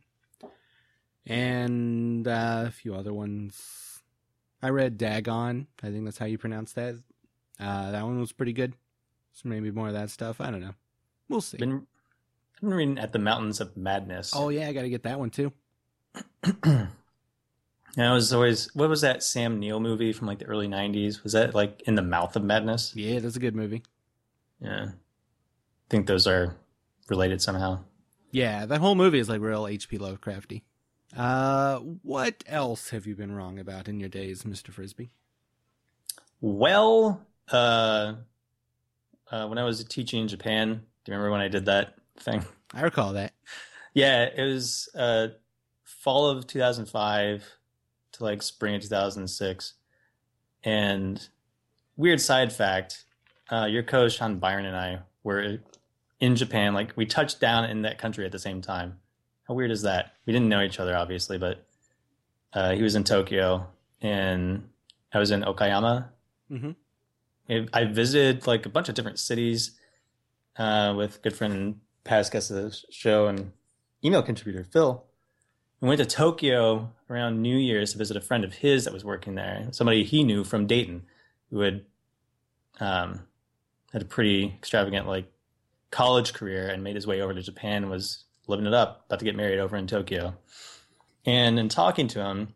and uh, a few other ones. I read Dagon. I think that's how you pronounce that. Uh, that one was pretty good. So maybe more of that stuff. I don't know. We'll see. Been, I've been reading At the Mountains of Madness. Oh yeah, I got to get that one too. And I was always, what was that Sam Neill movie from like the early nineties? Was that like In the Mouth of Madness? Yeah, that's a good movie. Yeah. I think those are related somehow. Yeah, that whole movie is like real H P Lovecrafty. Uh, what else have you been wrong about in your days, Mister Frisbee? Well, uh, uh, when I was teaching in Japan, do you remember when I did that thing? I recall that. Yeah, it was uh, fall of two thousand five to like spring of two thousand six. And weird side fact, uh, your co-host Sean Byron and I were in Japan. Like we touched down in that country at the same time. How weird is that? We didn't know each other, obviously, but uh, he was in Tokyo and I was in Okayama. Mm-hmm. I visited like a bunch of different cities uh, with a good friend and past guest of the show and email contributor Phil. We went to Tokyo around New Year's to visit a friend of his that was working there, somebody he knew from Dayton, who had um, had a pretty extravagant like college career and made his way over to Japan and was living it up, about to get married over in Tokyo. And in talking to him,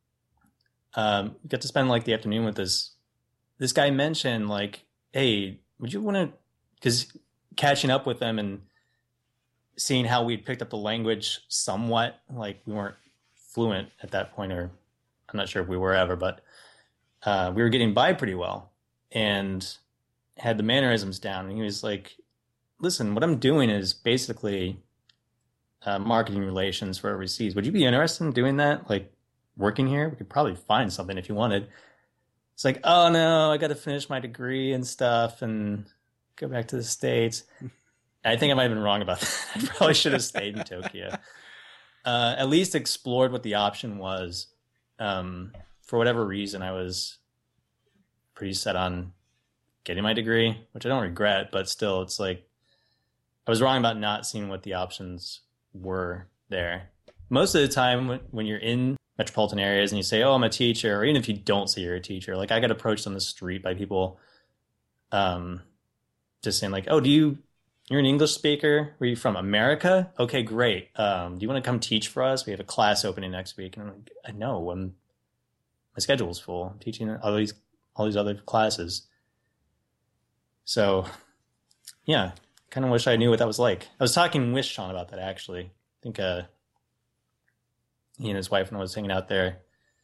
um, got to spend like the afternoon with this. This guy mentioned like, "Hey, would you want to?" Because catching up with them and seeing how we'd picked up the language somewhat, like we weren't fluent at that point, or I'm not sure if we were ever, but uh, we were getting by pretty well and had the mannerisms down. And he was like, "Listen, what I'm doing is basically uh, marketing relations for overseas. Would you be interested in doing that? Like working here? We could probably find something if you wanted." It's like, "Oh no, I got to finish my degree and stuff and go back to the States." I think I might have been wrong about that. I probably should have stayed in Tokyo. Uh, at least explored what the option was. Um, for whatever reason, I was pretty set on getting my degree, which I don't regret, but still, it's like I was wrong about not seeing what the options were there. Most of the time, when, when you're in metropolitan areas and you say, "Oh, I'm a teacher," or even if you don't say you're a teacher, like I got approached on the street by people um, just saying like, "Oh, do you... You're an English speaker? Were you from America? Okay, great. Um, do you want to come teach for us? We have a class opening next week." And I'm like, "I know. I'm, my schedule's full. I'm teaching all these all these other classes." So, yeah, kind of wish I knew what that was like. I was talking with Sean about that, actually. I think uh, he and his wife and I was hanging out there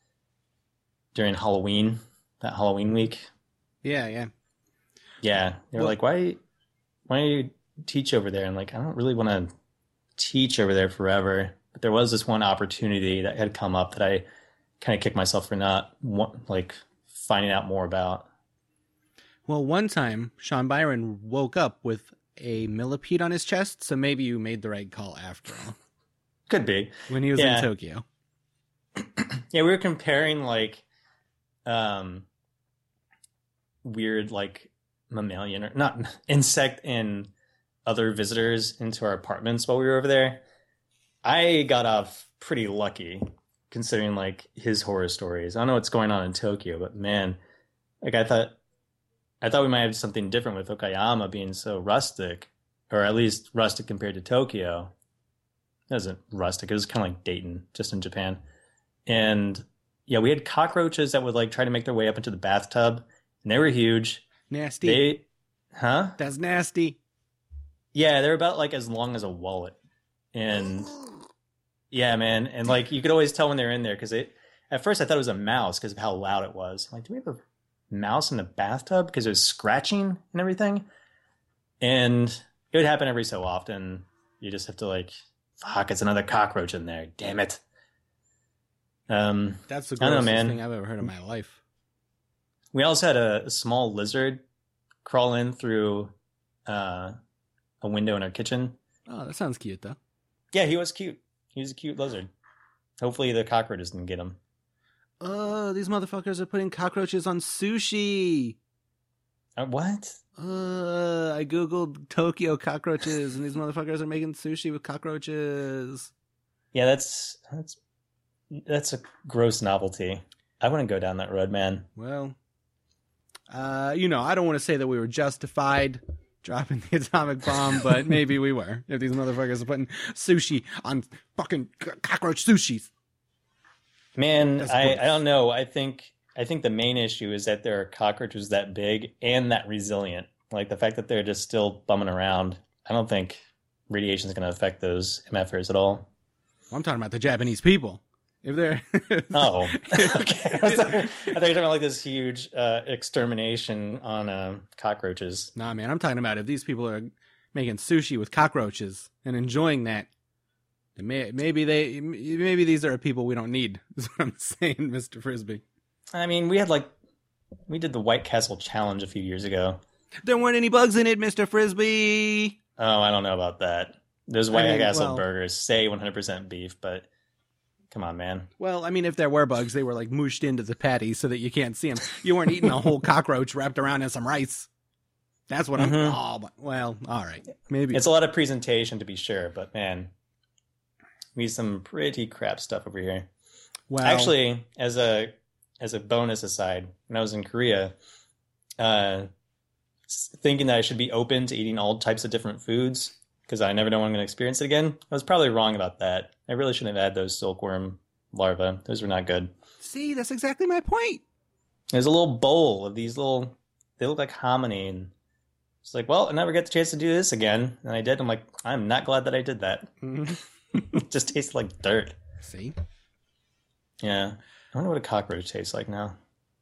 during Halloween, that Halloween week. Yeah, yeah. Yeah, they were Well, like, why, why are you teach over there?" And like, I don't really want to teach over there forever, but there was this one opportunity that had come up that I kind of kicked myself for not want, like finding out more about. well, one time Sean Byron woke up with a millipede on his chest, so maybe you made the right call after all. Could be. When he was Yeah. in Tokyo. Yeah, we were comparing like um weird like mammalian or not insect and other visitors into our apartments while we were over there. I got off pretty lucky considering like his horror stories. I don't know what's going on in Tokyo, but man, like I thought I thought we might have something different with Okayama being so rustic, or at least rustic compared to Tokyo. It wasn't rustic, it was kind of like Dayton, just in Japan. And yeah, we had cockroaches that would like try to make their way up into the bathtub, and they were huge. Nasty. They, huh? That's nasty. Yeah, they're about like as long as a wallet. And yeah, man. And like you could always tell when they're in there because it, at first I thought it was a mouse because of how loud it was. I'm like, do we have a mouse in the bathtub? Because it was scratching and everything. And it would happen every so often. You just have to like, fuck, it's another cockroach in there. Damn it. Um, That's the I don't know, grossest man. thing I've ever heard in my life. We also had a, a small lizard crawl in through uh, a window in our kitchen. Oh, that sounds cute, though. Yeah, he was cute. He was a cute lizard. Hopefully the cockroaches didn't get him. Oh, these motherfuckers are putting cockroaches on sushi. Uh, what? Uh, I googled Tokyo cockroaches, and these motherfuckers are making sushi with cockroaches. Yeah, that's that's that's a gross novelty. I wouldn't go down that road, man. Well, uh, you know, I don't want to say that we were justified dropping the atomic bomb, but maybe we were. If these motherfuckers are putting sushi on fucking cockroach sushis. Man, That's I, gross. I don't know. I think I think the main issue is that there are cockroaches that big and that resilient. Like the fact that they're just still bumming around. I don't think radiation is going to affect those MFers at all. Well, I'm talking about the Japanese people. If they're Oh, okay. I thought you were talking about like this huge uh, extermination on uh, cockroaches. Nah, man, I'm talking about if these people are making sushi with cockroaches and enjoying that, then may, maybe they, maybe these are people we don't need. Is what I'm saying, Mister Frisbee. I mean, we had like we did the White Castle challenge a few years ago. There weren't any bugs in it, Mister Frisbee. Oh, I don't know about that. Those White I mean, Castle well- burgers say one hundred percent beef, but come on, man. Well, I mean, if there were bugs, they were like mooshed into the patty so that you can't see them. You weren't eating a whole cockroach wrapped around in some rice. That's what I'm. Mhm. Oh, but- well, all right, maybe. It's a lot of presentation to be sure, but man, we need some pretty crap stuff over here. well, Actually, as a as a bonus aside, when I was in Korea, uh, s- thinking that I should be open to eating all types of different foods because I never know when I'm going to experience it again, I was probably wrong about that. I really shouldn't have had those silkworm larvae. Those were not good. see, that's exactly my point. There's a little bowl of these little. They look like hominy, and it's like, well, I never get the chance to do this again, and I did. I'm like, I'm not glad that I did that. It just tastes like dirt. See, Yeah. I wonder what a cockroach tastes like now.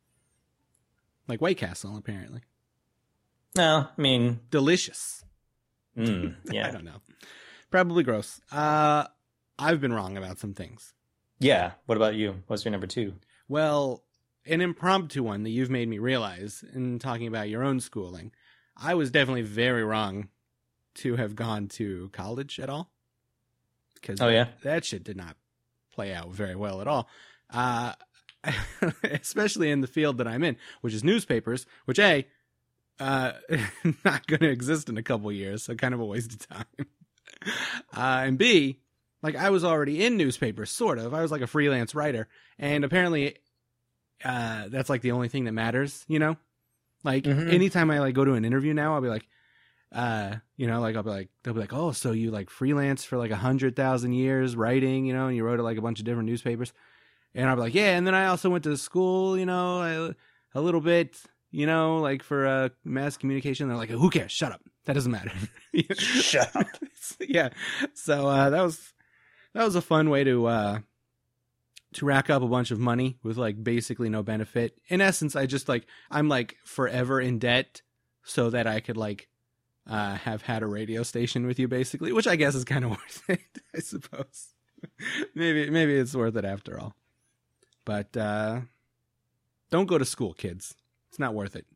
like White Castle, apparently No, I mean, delicious. mm, I yeah. don't know. Probably gross. Uh, I've been wrong about some things. Yeah. What about you? What's your number two? Well, an impromptu one that you've made me realize in talking about your own schooling. I was definitely very wrong to have gone to college at all. Because Oh, yeah? that shit did not play out very well at all. Uh, especially in the field that I'm in, which is newspapers, which A, uh, not going to exist in a couple years, so kind of a waste of time. Uh, and B, like I was already in newspapers, sort of. I was like a freelance writer, and apparently, uh, that's like the only thing that matters, you know. Like Mhm. anytime I like go to an interview now, I'll be like, uh, you know, like I'll be like, they'll be like, oh, so you like freelance for like a hundred thousand years writing, you know, and you wrote at like a bunch of different newspapers, and I'll be like, yeah, and then I also went to school, you know, a, a little bit, you know, like for uh, mass communication. They're like, who cares? Shut up. That doesn't matter. Shut up. Yeah. So uh, that was that was a fun way to uh, to rack up a bunch of money with like basically no benefit. In essence, I just like I'm like forever in debt so that I could like uh, have had a radio station with you, basically, which I guess is kind of worth it, I suppose. maybe maybe it's worth it after all. But uh, don't go to school, kids. It's not worth it.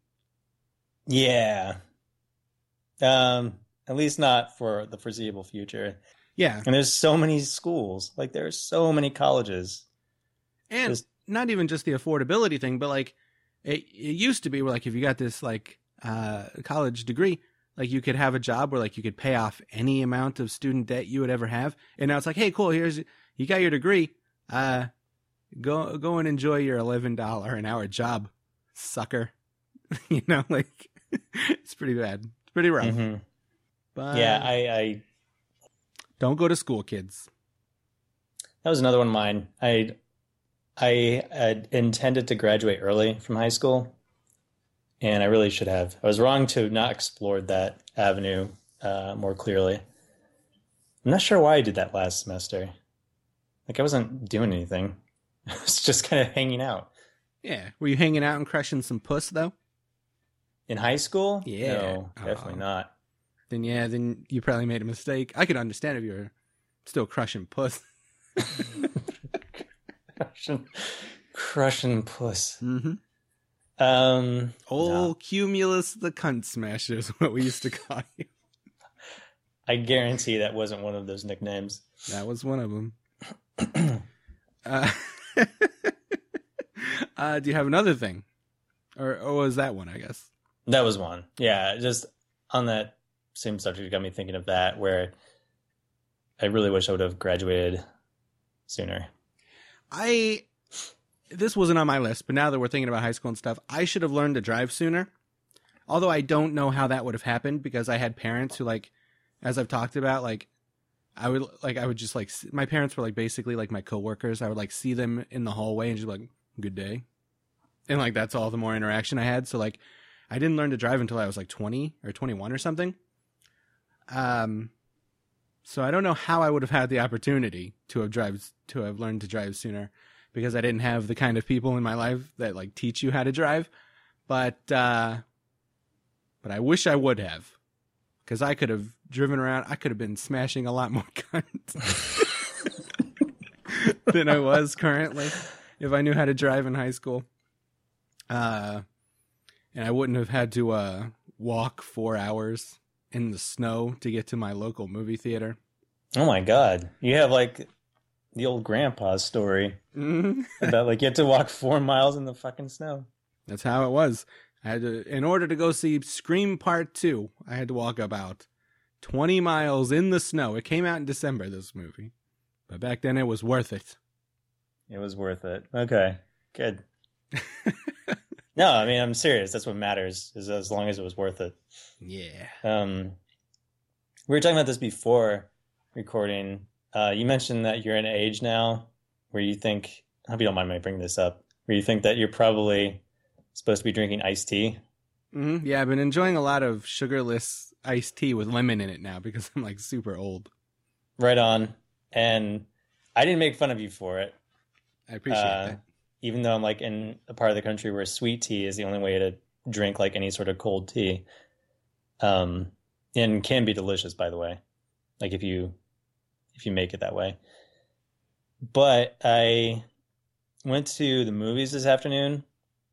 Yeah. Um, at least not for the foreseeable future. Yeah. And there's so many schools. Like, there's so many colleges. And Just- not even just the affordability thing, but like it, it used to be where like if you got this like uh, college degree, like you could have a job where like you could pay off any amount of student debt you would ever have. And now it's like, hey, cool, here's you got your degree. Uh, go go and enjoy your eleven dollars an hour job, sucker. You know, like it's pretty bad. It's pretty rough. Mhm. But Yeah, I, I don't go to school, kids. that was another one of mine. I I had intended to graduate early from high school, and I really should have. I was wrong to not explored that avenue uh, more clearly. I'm not sure why I did that last semester. Like, I wasn't doing anything. I was just kind of hanging out. Yeah. Were you hanging out and crushing some puss though? In high school? Yeah. No, definitely Oh. not. Then yeah, then you probably made a mistake. I could understand if you were still crushing puss. Crushing, crushing puss. Mm-hmm. Um, Old no. Cumulus the cunt smasher is what we used to call you. I guarantee that wasn't one of those nicknames. That was one of them. uh, uh, do you have another thing, or or was that one? I guess. That was one. Yeah, just on that same subject, it got me thinking of that, where I really wish I would have graduated sooner. I this wasn't on my list, but now that we're thinking about high school and stuff, I should have learned to drive sooner. Although I don't know how that would have happened because I had parents who, like, as I've talked about, like, I would like I would just like s- my parents were like basically like my coworkers. I would like see them in the hallway and just be like, "Good day," and like that's all the more interaction I had. So like, I didn't learn to drive until I was like twenty or twenty-one or something. Um, so I don't know how I would have had the opportunity to have drive to have learned to drive sooner because I didn't have the kind of people in my life that like teach you how to drive. But uh, but I wish I would have. Because I could have driven around. I could have been smashing a lot more cunts than I was currently if I knew how to drive in high school. Uh, and I wouldn't have had to uh, walk four hours in the snow to get to my local movie theater. Oh my God. You have like the old grandpa story Mm-hmm. about like you had to walk four miles in the fucking snow. That's how it was. I had to, in order to go see Scream Part two, I had to walk about twenty miles in the snow. It came out in December, this movie. But back then it was worth it. It was worth it. Okay, good. No, I mean, I'm serious. That's what matters, is as long as it was worth it. Yeah. Um, we were talking about this before recording. Uh, you mentioned that you're in an age now where you think, I hope you don't mind me bringing this up, where you think that you're probably supposed to be drinking iced tea. Mm-hmm. Yeah, I've been enjoying a lot of sugarless iced tea with lemon in it now because I'm like super old. Right on. And I didn't make fun of you for it. I appreciate uh, that. Even though I'm like in a part of the country where sweet tea is the only way to drink like any sort of cold tea. Um, and can be delicious, by the way. Like if you if you make it that way. But I went to the movies this afternoon,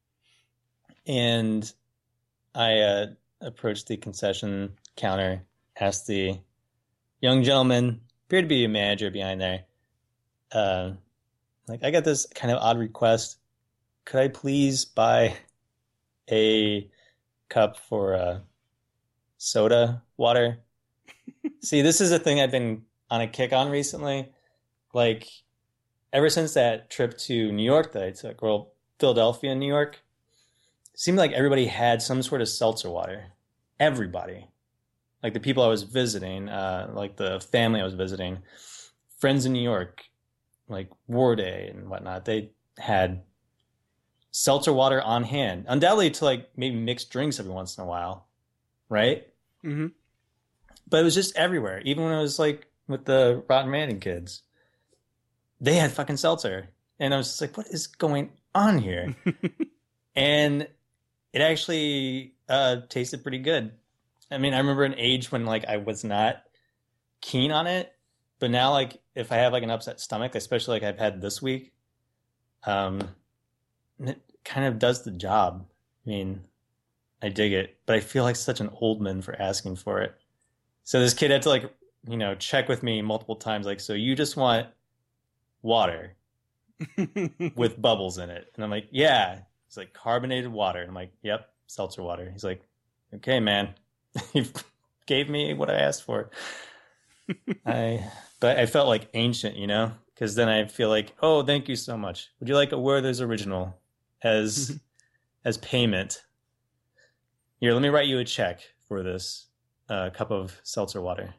and I uh, approached the concession counter, asked the young gentleman, appeared to be a manager behind there, uh, like, I got this kind of odd request. Could I please buy a cup for uh, soda water? See, this is a thing I've been on a kick on recently. Like, ever since that trip to New York that I took, well, Philadelphia and New York, it seemed like everybody had some sort of seltzer water. Everybody. Like the people I was visiting, uh, like the family I was visiting, friends in New York, like War Day and whatnot, they had seltzer water on hand, undoubtedly to like maybe mix drinks every once in a while, right? Mm-hmm. But it was just everywhere. Even when I was like with the Rotten Manning kids, they had fucking seltzer, and I was just like, "What is going on here?" And it actually uh, tasted pretty good. I mean, I remember an age when like I was not keen on it, but now like if I have like an upset stomach, especially like I've had this week, um, it kind of does the job. I mean, I dig it, but I feel like such an old man for asking for it. So this kid had to like, you know, check with me multiple times, like, so you just want water with bubbles in it? And I'm like, yeah. It's like carbonated water. And I'm like, yep, seltzer water. He's like, okay, man. You gave me what I asked for. I, but I felt like ancient, you know, because then I feel like, oh, thank you so much. Would you like a Werther's Original as as payment? Here, let me write you a check for this uh, cup of seltzer water.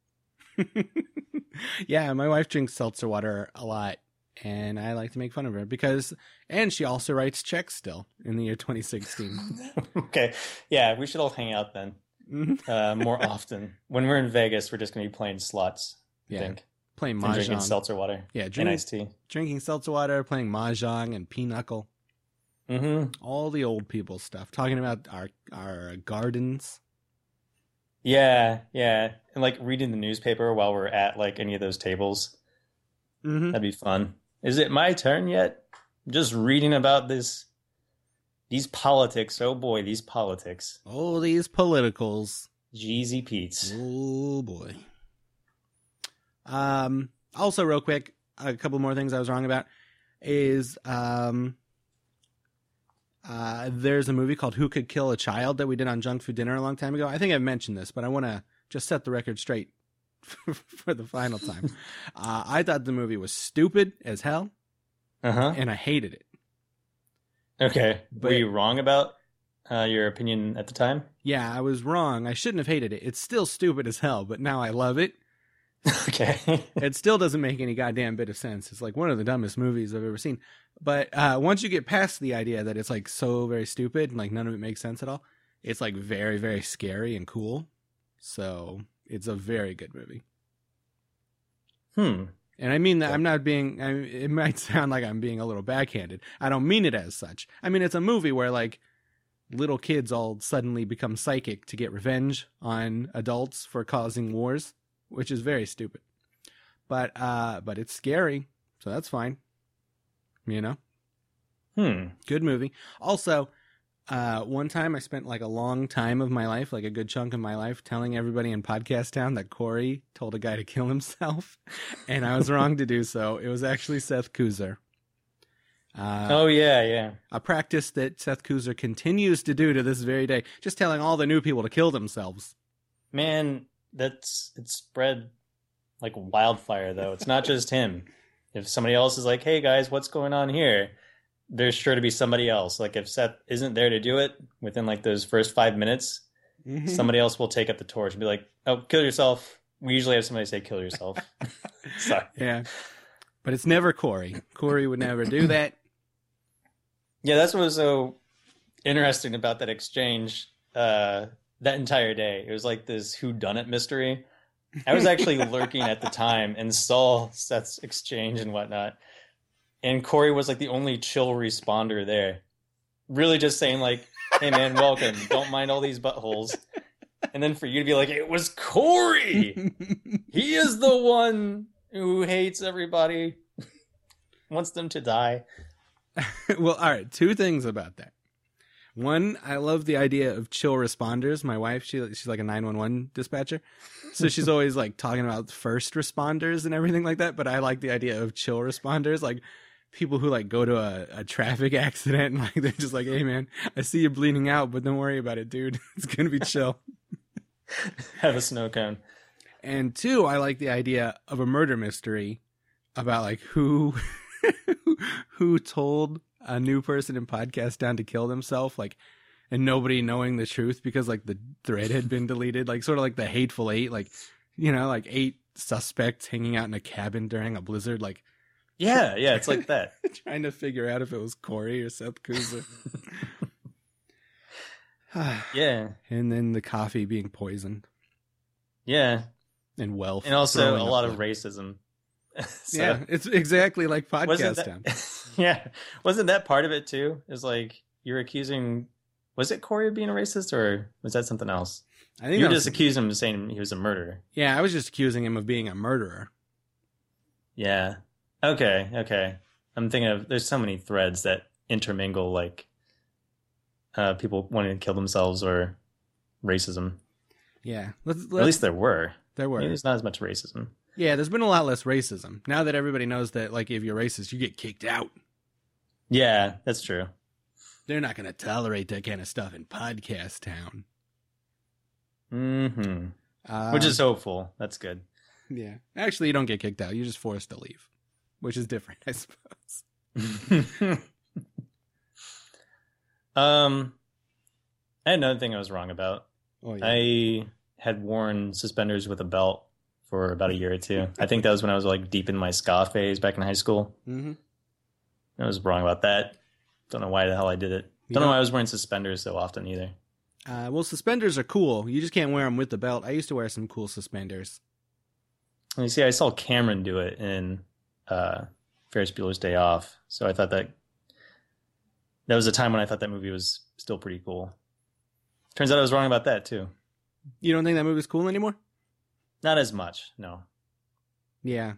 Yeah, my wife drinks seltzer water a lot, and I like to make fun of her because, and she also writes checks still in the year twenty sixteen. Okay, yeah, we should all hang out then. Uh, more often. When we're in Vegas, we're just going to be playing slots, I Yeah. think. Playing And mahjong. drinking seltzer water. Yeah, And drink, iced tea. drinking seltzer water, playing mahjong and pinochle. Mm-hmm. All the old people stuff. Talking about our our gardens. Yeah, yeah. And like reading the newspaper while we're at like any of those tables. Mm-hmm. That'd be fun. Is it my turn yet? Just reading about this, these politics. Oh boy, these politics. Oh, these politicals. Jeezy Pete's. Oh boy. Um. Also, real quick, a couple more things I was wrong about is um. Uh, there's a movie called Who Could Kill a Child that we did on Junk Food Dinner a long time ago. I think I've mentioned this, but I want to just set the record straight for the final time. uh, I thought the movie was stupid as hell, Uh-huh. and I hated it. Okay. But- Were you wrong about uh, your opinion at the time? Yeah, I was wrong. I shouldn't have hated it. It's still stupid as hell, but now I love it. Okay. It still doesn't make any goddamn bit of sense. It's like one of the dumbest movies I've ever seen. But uh, once you get past the idea that it's like so very stupid and like none of it makes sense at all, it's like very, very scary and cool. So it's a very good movie. Hmm. And I mean that I'm not being, I, it might sound like I'm being a little backhanded. I don't mean it as such. I mean, it's a movie where like little kids all suddenly become psychic to get revenge on adults for causing wars, which is very stupid. But, uh, but it's scary. So that's fine. You know? Hmm. Good movie. Also, Uh, one time I spent like a long time of my life, like a good chunk of my life, telling everybody in Podcast Town that Corey told a guy to kill himself, and I was wrong to do so. It was actually Seth Kooser. Uh, oh, yeah, yeah. A practice that Seth Kooser continues to do to this very day, just telling all the new people to kill themselves. Man, that's it's spread like wildfire, though. It's not just him. If somebody else is like, hey, guys, what's going on here? There's sure to be somebody else. Like, if Seth isn't there to do it within, like, those first five minutes, mm-hmm. somebody else will take up the torch and be like, oh, kill yourself. We usually have somebody say, kill yourself. Sorry. Yeah. But it's never Corey. Corey would never do that. Yeah, that's what was so interesting about that exchange uh, that entire day. It was like this whodunit mystery. I was actually lurking at the time and saw Seth's exchange and whatnot. And Corey was like the only chill responder there. Really just saying like, hey man, welcome. Don't mind all these buttholes. And then for you to be like, it was Corey. He is the one who hates everybody. Wants them to die. Well, all right. Two things about that. One, I love the idea of chill responders. My wife, she she's like a nine one one dispatcher. So she's always like talking about first responders and everything like that. But I like the idea of chill responders, like people who like go to a, a traffic accident and like they're just like, hey man, I see you bleeding out, but don't worry about it, dude. It's going to be chill. Have a snow cone. And two, I like the idea of a murder mystery about like who who told a new person in Podcast Town to kill themselves, like, and nobody knowing the truth because like the thread had been deleted, like sort of like the Hateful Eight, like, you know, like eight suspects hanging out in a cabin during a blizzard, like. Yeah, yeah, it's like that. Trying to figure out if it was Corey or Seth Kooser. Yeah. And then the coffee being poisoned. Yeah. And wealth. And also a lot of racism. So, yeah, it's exactly like Podcast that, Town. Yeah. Wasn't that part of it too? Is like you're accusing, was it Corey of being a racist or was that something else? I think you was, just accused him of saying he was a murderer. Yeah, I was just accusing him of being a murderer. Yeah. Okay, okay. I'm thinking of, there's so many threads that intermingle, like uh, people wanting to kill themselves or racism. Yeah. Let's, let's, At least there were. There were. Maybe there's not as much racism. Yeah, there's been a lot less racism. Now that everybody knows that, like, if you're racist, you get kicked out. Yeah, that's true. They're not going to tolerate that kind of stuff in Podcast Town. Mm-hmm. Um, Which is hopeful. That's good. Yeah. Actually, you don't get kicked out. You're just forced to leave. Which is different, I suppose. um, I had another thing I was wrong about. Oh, yeah. I had worn suspenders with a belt for about a year or two. I think that was when I was like deep in my ska phase back in high school. Mm-hmm. I was wrong about that. Don't know why the hell I did it. Don't yeah. know why I was wearing suspenders so often either. Uh, well, suspenders are cool. You just can't wear them with the belt. I used to wear some cool suspenders. And you see, I saw Cameron do it in uh, Ferris Bueller's Day Off. So I thought that that was a time when I thought that movie was still pretty cool. Turns out I was wrong about that too. You don't think that movie's cool anymore? Not as much, no. Yeah.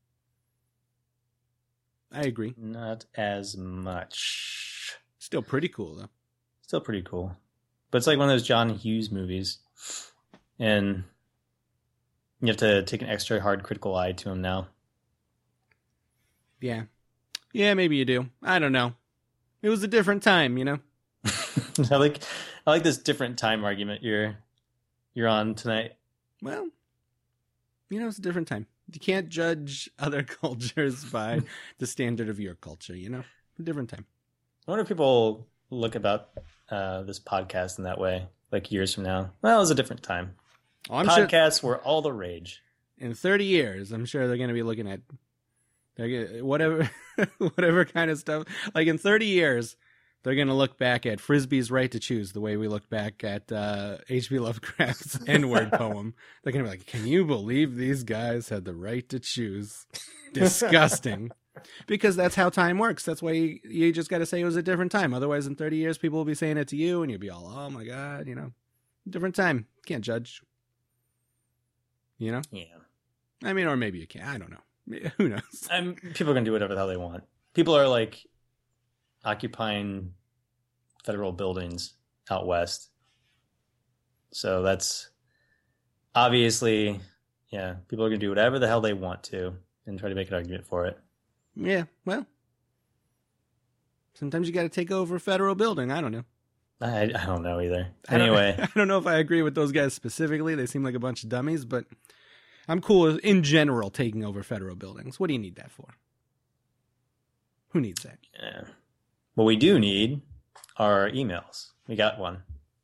I agree. Not as much. Still pretty cool, though. Still pretty cool. But it's like one of those John Hughes movies. And you have to take an extra hard critical eye to him now. Yeah. Yeah, maybe you do. I don't know. It was a different time, you know? I like I like this different time argument you're you're on tonight. Well, you know, it's a different time. You can't judge other cultures by the standard of your culture, you know? A different time. I wonder if people look about uh, this podcast in that way, like years from now. Well, it was a different time. Oh, I'm Podcasts sure, were all the rage. In thirty years, I'm sure they're going to be looking at they're, whatever whatever kind of stuff. Like in thirty years, they're going to look back at Frisbee's Right to Choose the way we look back at uh, H P Lovecraft's N-word poem. They're going to be like, can you believe these guys had the right to choose? Disgusting. Because that's how time works. That's why you, you just got to say it was a different time. Otherwise, in thirty years, people will be saying it to you, and you'll be all, oh, my God, you know. Different time. Can't judge. You know? Yeah. I mean, or maybe you can. I don't know. Who knows? I'm, people are going to do whatever the hell they want. People are, like, occupying federal buildings out west. So that's obviously, yeah, people are going to do whatever the hell they want to and try to make an argument for it. Yeah, well, sometimes you got to take over a federal building. I don't know. I, I don't know either. I don't, Anyway. I don't know if I agree with those guys specifically. They seem like a bunch of dummies, but I'm cool in general taking over federal buildings. What do you need that for? Who needs that? Yeah. What we do need are emails. We got one.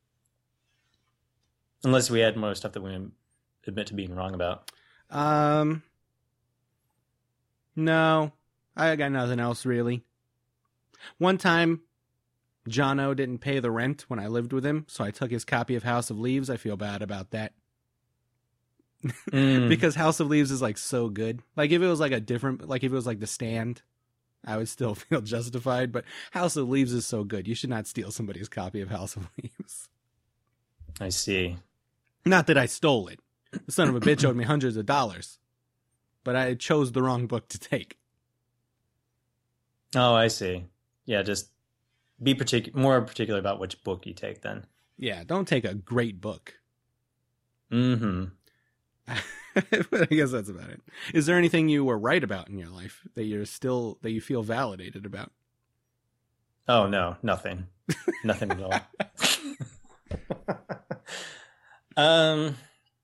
Unless we had more stuff that we admit to being wrong about. Um, no, I got nothing else really. One time, Jono didn't pay the rent when I lived with him, so I took his copy of House of Leaves. I feel bad about that. Mm. Because House of Leaves is like so good. Like if it was like a different, like if it was like The Stand, I would still feel justified, but House of Leaves is so good. You should not steal somebody's copy of House of Leaves. I see. Not that I stole it. The son of a bitch owed me hundreds of dollars, but I chose the wrong book to take. Oh, I see. Yeah, just be particular, more particular about which book you take then. Yeah, don't take a great book. Mm-hmm. I guess that's about it. Is there anything you were right about in your life that you're still, that you feel validated about? Oh, no, nothing. Nothing at all. um,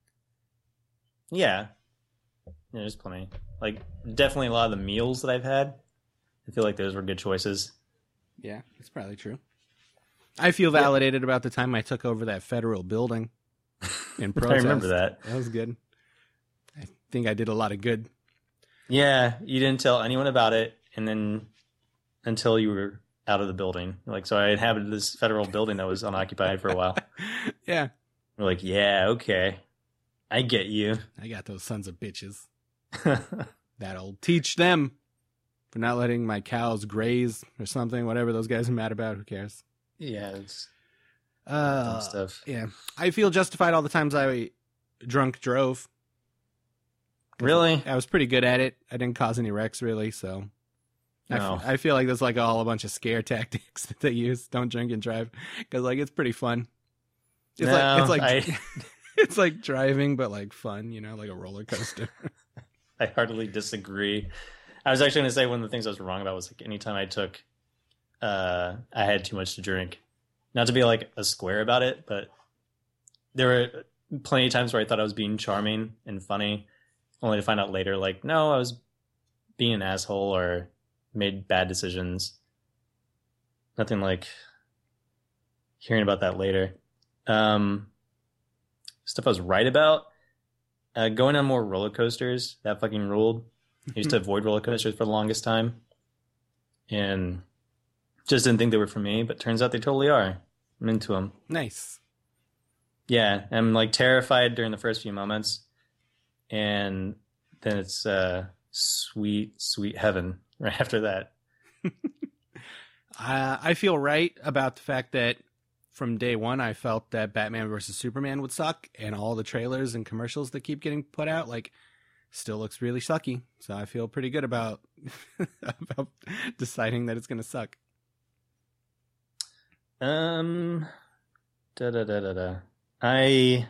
yeah. Yeah, there's plenty. Like, definitely a lot of the meals that I've had, I feel like those were good choices. Yeah, that's probably true. I feel validated yeah. about the time I took over that federal building in protest. I remember that. That was good. I think I did a lot of good. Yeah, you didn't tell anyone about it, and then until you were out of the building. Like, so I inhabited this federal building that was unoccupied for a while. Yeah. We're like, yeah, okay. I get you. I got those sons of bitches. That'll teach them for not letting my cows graze or something, whatever those guys are mad about. Who cares? Yeah, it's uh, dumb stuff. Yeah. I feel justified all the times I drunk drove. Really? I was pretty good at it. I didn't cause any wrecks, really, so... No. I, f- I feel like that's like all a bunch of scare tactics that they use. Don't drink and drive. Because, like, it's pretty fun. It's no, like... It's like, I... it's like driving, but, like, fun, you know, like a roller coaster. I heartily disagree. I was actually going to say one of the things I was wrong about was, like, anytime I took... Uh, I had too much to drink. Not to be, like, a square about it, but there were plenty of times where I thought I was being charming and funny, only to find out later, like, no, I was being an asshole or made bad decisions. Nothing like hearing about that later. Um, stuff I was right about. Uh, going on more roller coasters, that fucking ruled. I used to avoid roller coasters for the longest time. And just didn't think they were for me, but turns out they totally are. I'm into them. Nice. Yeah, I'm like terrified during the first few moments. And then it's uh, sweet, sweet heaven right after that. uh, I feel right about the fact that from day one, I felt that Batman versus Superman would suck, and all the trailers and commercials that keep getting put out, like, still looks really sucky. So I feel pretty good about about deciding that it's going to suck. Um, da da da da da. I.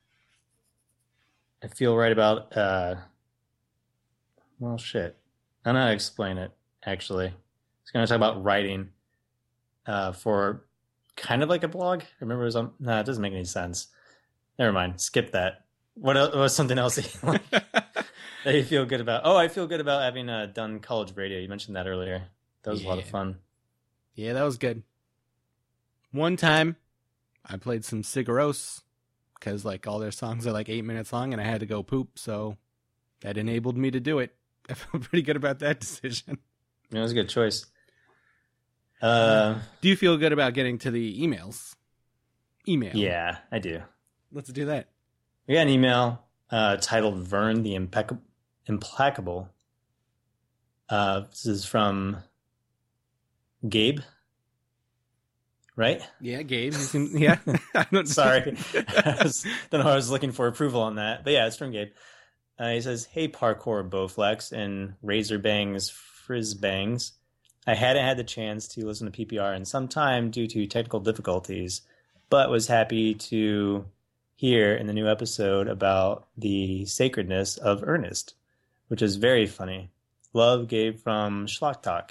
I feel right about, uh, well, shit. I don't know how to explain it, actually. I was going to talk about writing uh, for kind of like a blog. I remember it was on, nah, it doesn't make any sense. Never mind. Skip that. What else, was something else that you, that you feel good about? Oh, I feel good about having uh, done college radio. You mentioned that earlier. That was yeah. a lot of fun. Yeah, that was good. One time, I played some Sigur Rós, because like all their songs are like eight minutes long and I had to go poop, so that enabled me to do it. I feel pretty good about that decision. Yeah, it was a good choice. Uh, do you feel good about getting to the emails? Email. Yeah, I do. Let's do that. We got an email uh, titled Vern the Impeccable. Implacable. Uh, this is from Gabe. Right? Yeah, Gabe. You can, yeah. I don't, Sorry. I was, don't know. I was looking for approval on that. But yeah, it's from Gabe. Uh, he says, "Hey, Parkour Bowflex and Razor Bangs Frizz Bangs. I hadn't had the chance to listen to P P R in some time due to technical difficulties, but was happy to hear in the new episode about the sacredness of Ernest, which is very funny. Love gave from Schlock Talk,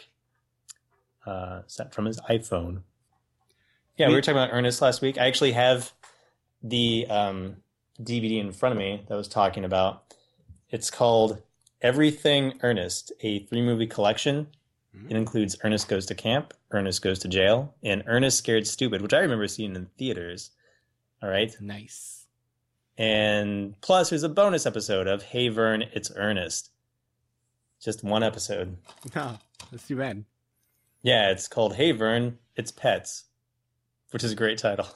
uh, sent from his iPhone. Yeah, we were talking about Ernest last week. I actually have the um, D V D in front of me that I was talking about. It's called Everything Ernest, a three-movie collection. Mm-hmm. It includes Ernest Goes to Camp, Ernest Goes to Jail, and Ernest Scared Stupid, which I remember seeing in theaters. All right? Nice. And plus, there's a bonus episode of Hey Vern, It's Ernest. Just one episode. Oh, that's too bad. Yeah, it's called Hey Vern, It's Pets, which is a great title.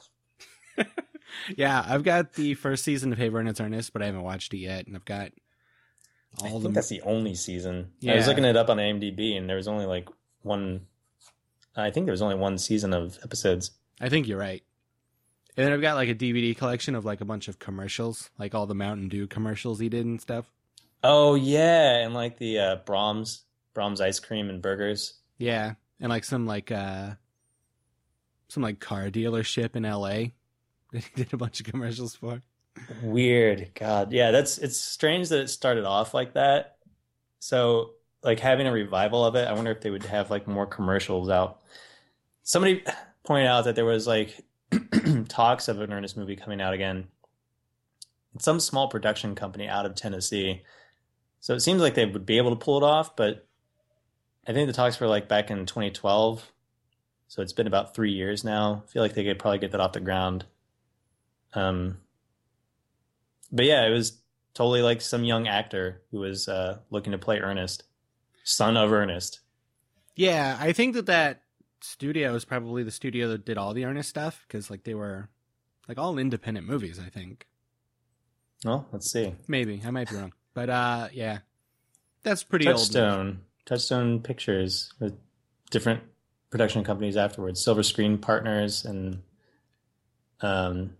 Yeah, I've got the first season of Hey Vern, It's Ernest, but I haven't watched it yet, and I've got all I the... think that's the only season. Yeah. I was looking it up on I M D B, and there was only like one... I think there was only one season of episodes. I think you're right. And then I've got like a D V D collection of like a bunch of commercials, like all the Mountain Dew commercials he did and stuff. Oh, yeah, and like the uh, Brahms, Brahms ice cream and burgers. Yeah, and like some like uh, some like car dealership in L A that he did a bunch of commercials for. Weird. God. Yeah, that's it's strange that it started off like that. So, like having a revival of it, I wonder if they would have like more commercials out. Somebody pointed out that there was like talks of an Ernest movie coming out again. It's some small production company out of Tennessee. So it seems like they would be able to pull it off, but I think the talks were like back in twenty twelve. So it's been about three years now. I feel like they could probably get that off the ground. Um, but yeah, it was totally like some young actor who was uh, looking to play Ernest, son of Ernest. Yeah, I think that that studio is probably the studio that did all the Ernest stuff, because like they were like all independent movies, I think. Well, let's see. Maybe. I might be wrong. But uh, yeah, that's pretty Touchstone. old. Touchstone Pictures with different production companies afterwards. Silver Screen Partners and um,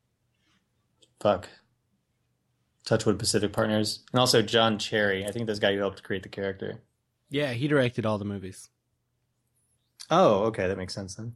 fuck, Touchwood Pacific Partners, and also John Cherry. I think this guy who helped create the character. Yeah, he directed all the movies. Oh, okay, that makes sense then.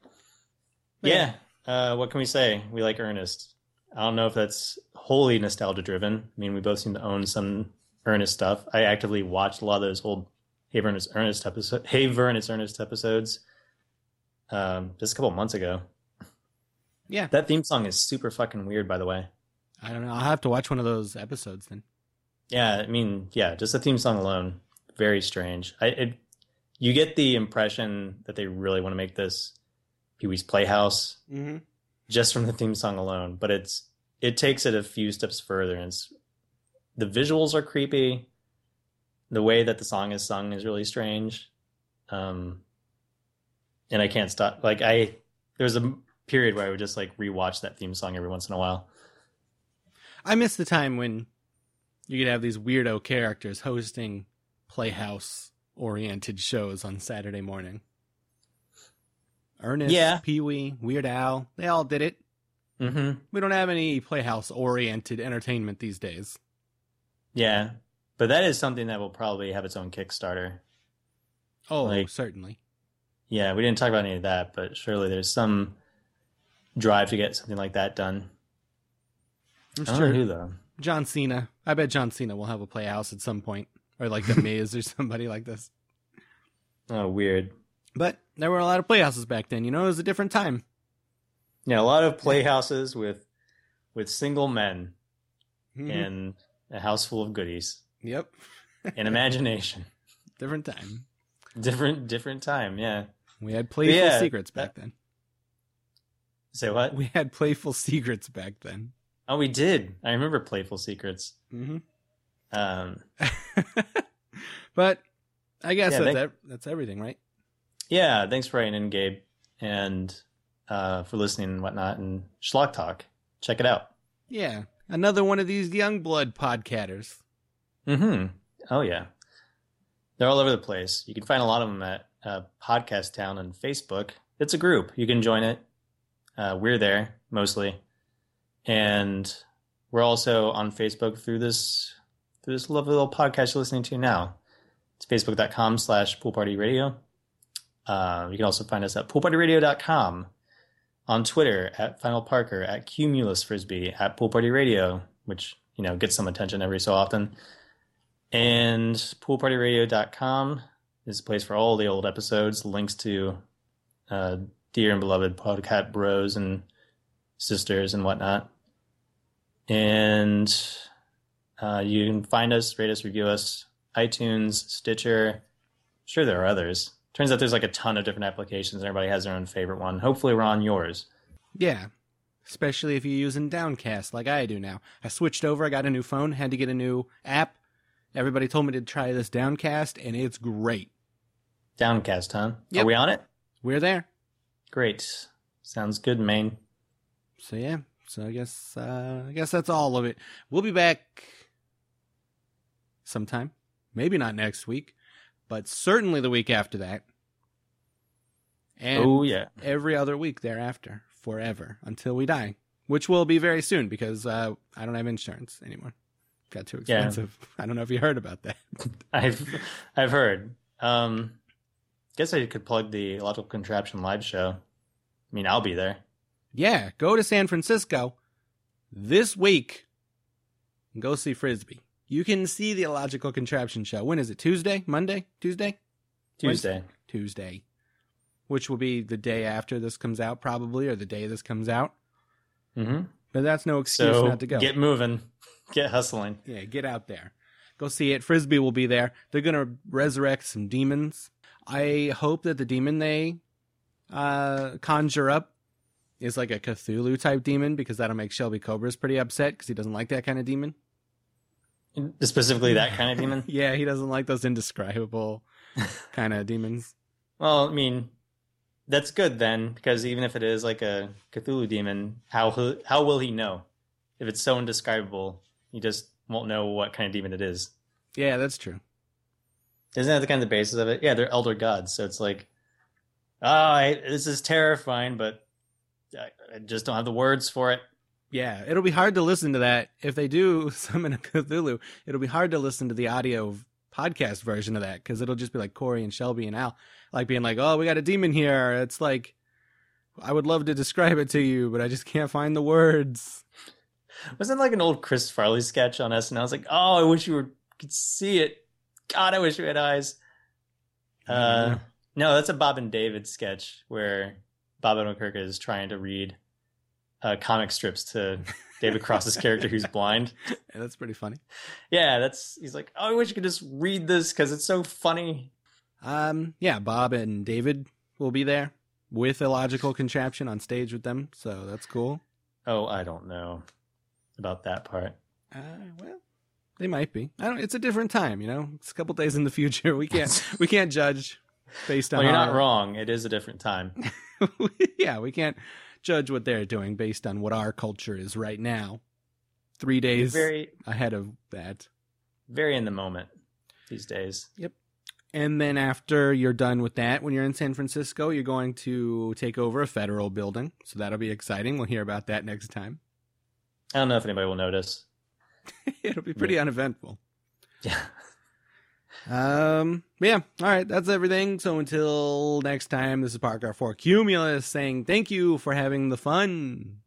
Yeah. yeah. Uh, what can we say? We like Ernest. I don't know if that's wholly nostalgia driven. I mean, we both seem to own some Ernest stuff. I actively watched a lot of those old Hey Vern, It's Ernest episode, Hey Vern, It's Ernest episodes um, just a couple months ago. Yeah. That theme song is super fucking weird, by the way. I don't know. I'll have to watch one of those episodes then. Yeah, I mean, yeah, just the theme song alone, very strange. I it, you get the impression that they really want to make this Pee-wee's Playhouse mm-hmm. just from the theme song alone, but it's it takes it a few steps further, and it's, the visuals are creepy. The way that the song is sung is really strange, um, and I can't stop. Like I, there was a period where I would just like rewatch that theme song every once in a while. I miss the time when you could have these weirdo characters hosting Playhouse-oriented shows on Saturday morning. Ernest, yeah. Pee-wee, Weird Al, they all did it. Mm-hmm. We don't have any Playhouse-oriented entertainment these days. Yeah, but that is something that will probably have its own Kickstarter. Oh, like, certainly. Yeah, we didn't talk about any of that, but surely there's some drive to get something like that done. I'm I don't sure. know who, though. John Cena. I bet John Cena will have a Playhouse at some point. Or like The Miz or somebody like this. Oh, weird. But there were a lot of Playhouses back then. You know, it was a different time. Yeah, a lot of playhouses with with single men Mm-hmm. and a house full of goodies. Yep. And imagination. Different time. Different different time, yeah. We had Playful yeah, Secrets back that... then. Say what? We had Playful Secrets back then. Oh, we did. I remember Playful Secrets. Mm-hmm. Um, but I guess yeah, that's, they... ev- that's everything, right? Yeah, thanks for writing in, Gabe, and uh, for listening and whatnot. And Schlock Talk, check it out. Yeah, another one of these young blood podcatters. Mm-hmm. Oh, yeah. They're all over the place. You can find a lot of them at uh, Podcast Town on Facebook. It's a group. You can join it. Uh, we're there, mostly. And we're also on Facebook through this through this lovely little podcast you're listening to now. It's facebook.com slash pool party radio. Uh, you can also find us at pool party radio dot com, on Twitter at Final Parker, at Cumulus Frisbee, at Pool Party Radio, which, you know, gets some attention every so often. And pool party radio dot com is a place for all the old episodes, links to uh, dear and beloved Podcat bros and sisters and whatnot. And uh, you can find us, rate us, review us, iTunes, Stitcher. Sure, there are others. Turns out there's like a ton of different applications, and everybody has their own favorite one. Hopefully we're on yours. Yeah, especially if you're using Downcast like I do now. I switched over, I got a new phone, had to get a new app. Everybody told me to try this Downcast, and it's great. Downcast, huh? Yep. Are we on it? We're there. Great. Sounds good, Maine. So yeah, so I guess uh, I guess that's all of it. We'll be back sometime. Maybe not next week, but certainly the week after that. And oh, yeah. every other week thereafter, forever, until we die, which will be very soon because uh, I don't have insurance anymore. Got too expensive. Yeah. I don't know if you heard about that. I've I've heard. Um, guess I could plug the Illogical Contraption live show. I mean, I'll be there. Yeah, go to San Francisco this week and go see Frisbee. You can see the Illogical Contraption show. When is it? Tuesday? Monday? Tuesday? Tuesday. Wednesday? Tuesday. Which will be the day after this comes out, probably, or the day this comes out. Mm-hmm. But that's no excuse so not to go. Get moving. Get hustling. Yeah, get out there. Go see it. Frisbee will be there. They're going to resurrect some demons. I hope that the demon they uh, conjure up is like a Cthulhu-type demon, because that'll make Shelby Cobras pretty upset, because he doesn't like that kind of demon. Specifically that kind of demon? Yeah, he doesn't like those indescribable kind of demons. Well, I mean, that's good then, because even if it is like a Cthulhu demon, how how will he know? If it's so indescribable, he just won't know what kind of demon it is. Yeah, that's true. Isn't that the kind of the basis of it? Yeah, they're elder gods, so it's like, oh, I, this is terrifying, but I, I just don't have the words for it. Yeah, it'll be hard to listen to that. If they do summon a Cthulhu, it'll be hard to listen to the audio podcast version of that, because it'll just be like Corey and Shelby and Al, like being like, oh, we got a demon here. It's like, I would love to describe it to you, but I just can't find the words. Wasn't it like an old Chris Farley sketch on S N L? I was like, oh, I wish you were, could see it. God, I wish you had eyes. Uh, mm-hmm. No, that's a Bob and David sketch where Bob Odenkirk is trying to read uh, comic strips to David Cross's character who's blind. Yeah, that's pretty funny. Yeah, that's. He's like, oh, I wish you could just read this because it's so funny. Um, yeah, Bob and David will be there with Illogical Contraption on stage with them, so that's cool. Oh, I don't know about that part. Uh, well, they might be. I don't. It's a different time, you know. It's a couple days in the future. We can't. we can't judge based on. Well, you're our... not wrong. It is a different time. Yeah, we can't judge what they're doing based on what our culture is right now. Three days very, ahead of that. Very in the moment these days. Yep. And then after you're done with that, when you're in San Francisco, you're going to take over a federal building. So that'll be exciting. We'll hear about that next time. I don't know if anybody will notice. It'll be pretty yeah. uneventful. Yeah. Um. Yeah. All right. That's everything. So until next time, this is Parker for Cumulus saying thank you for having the fun.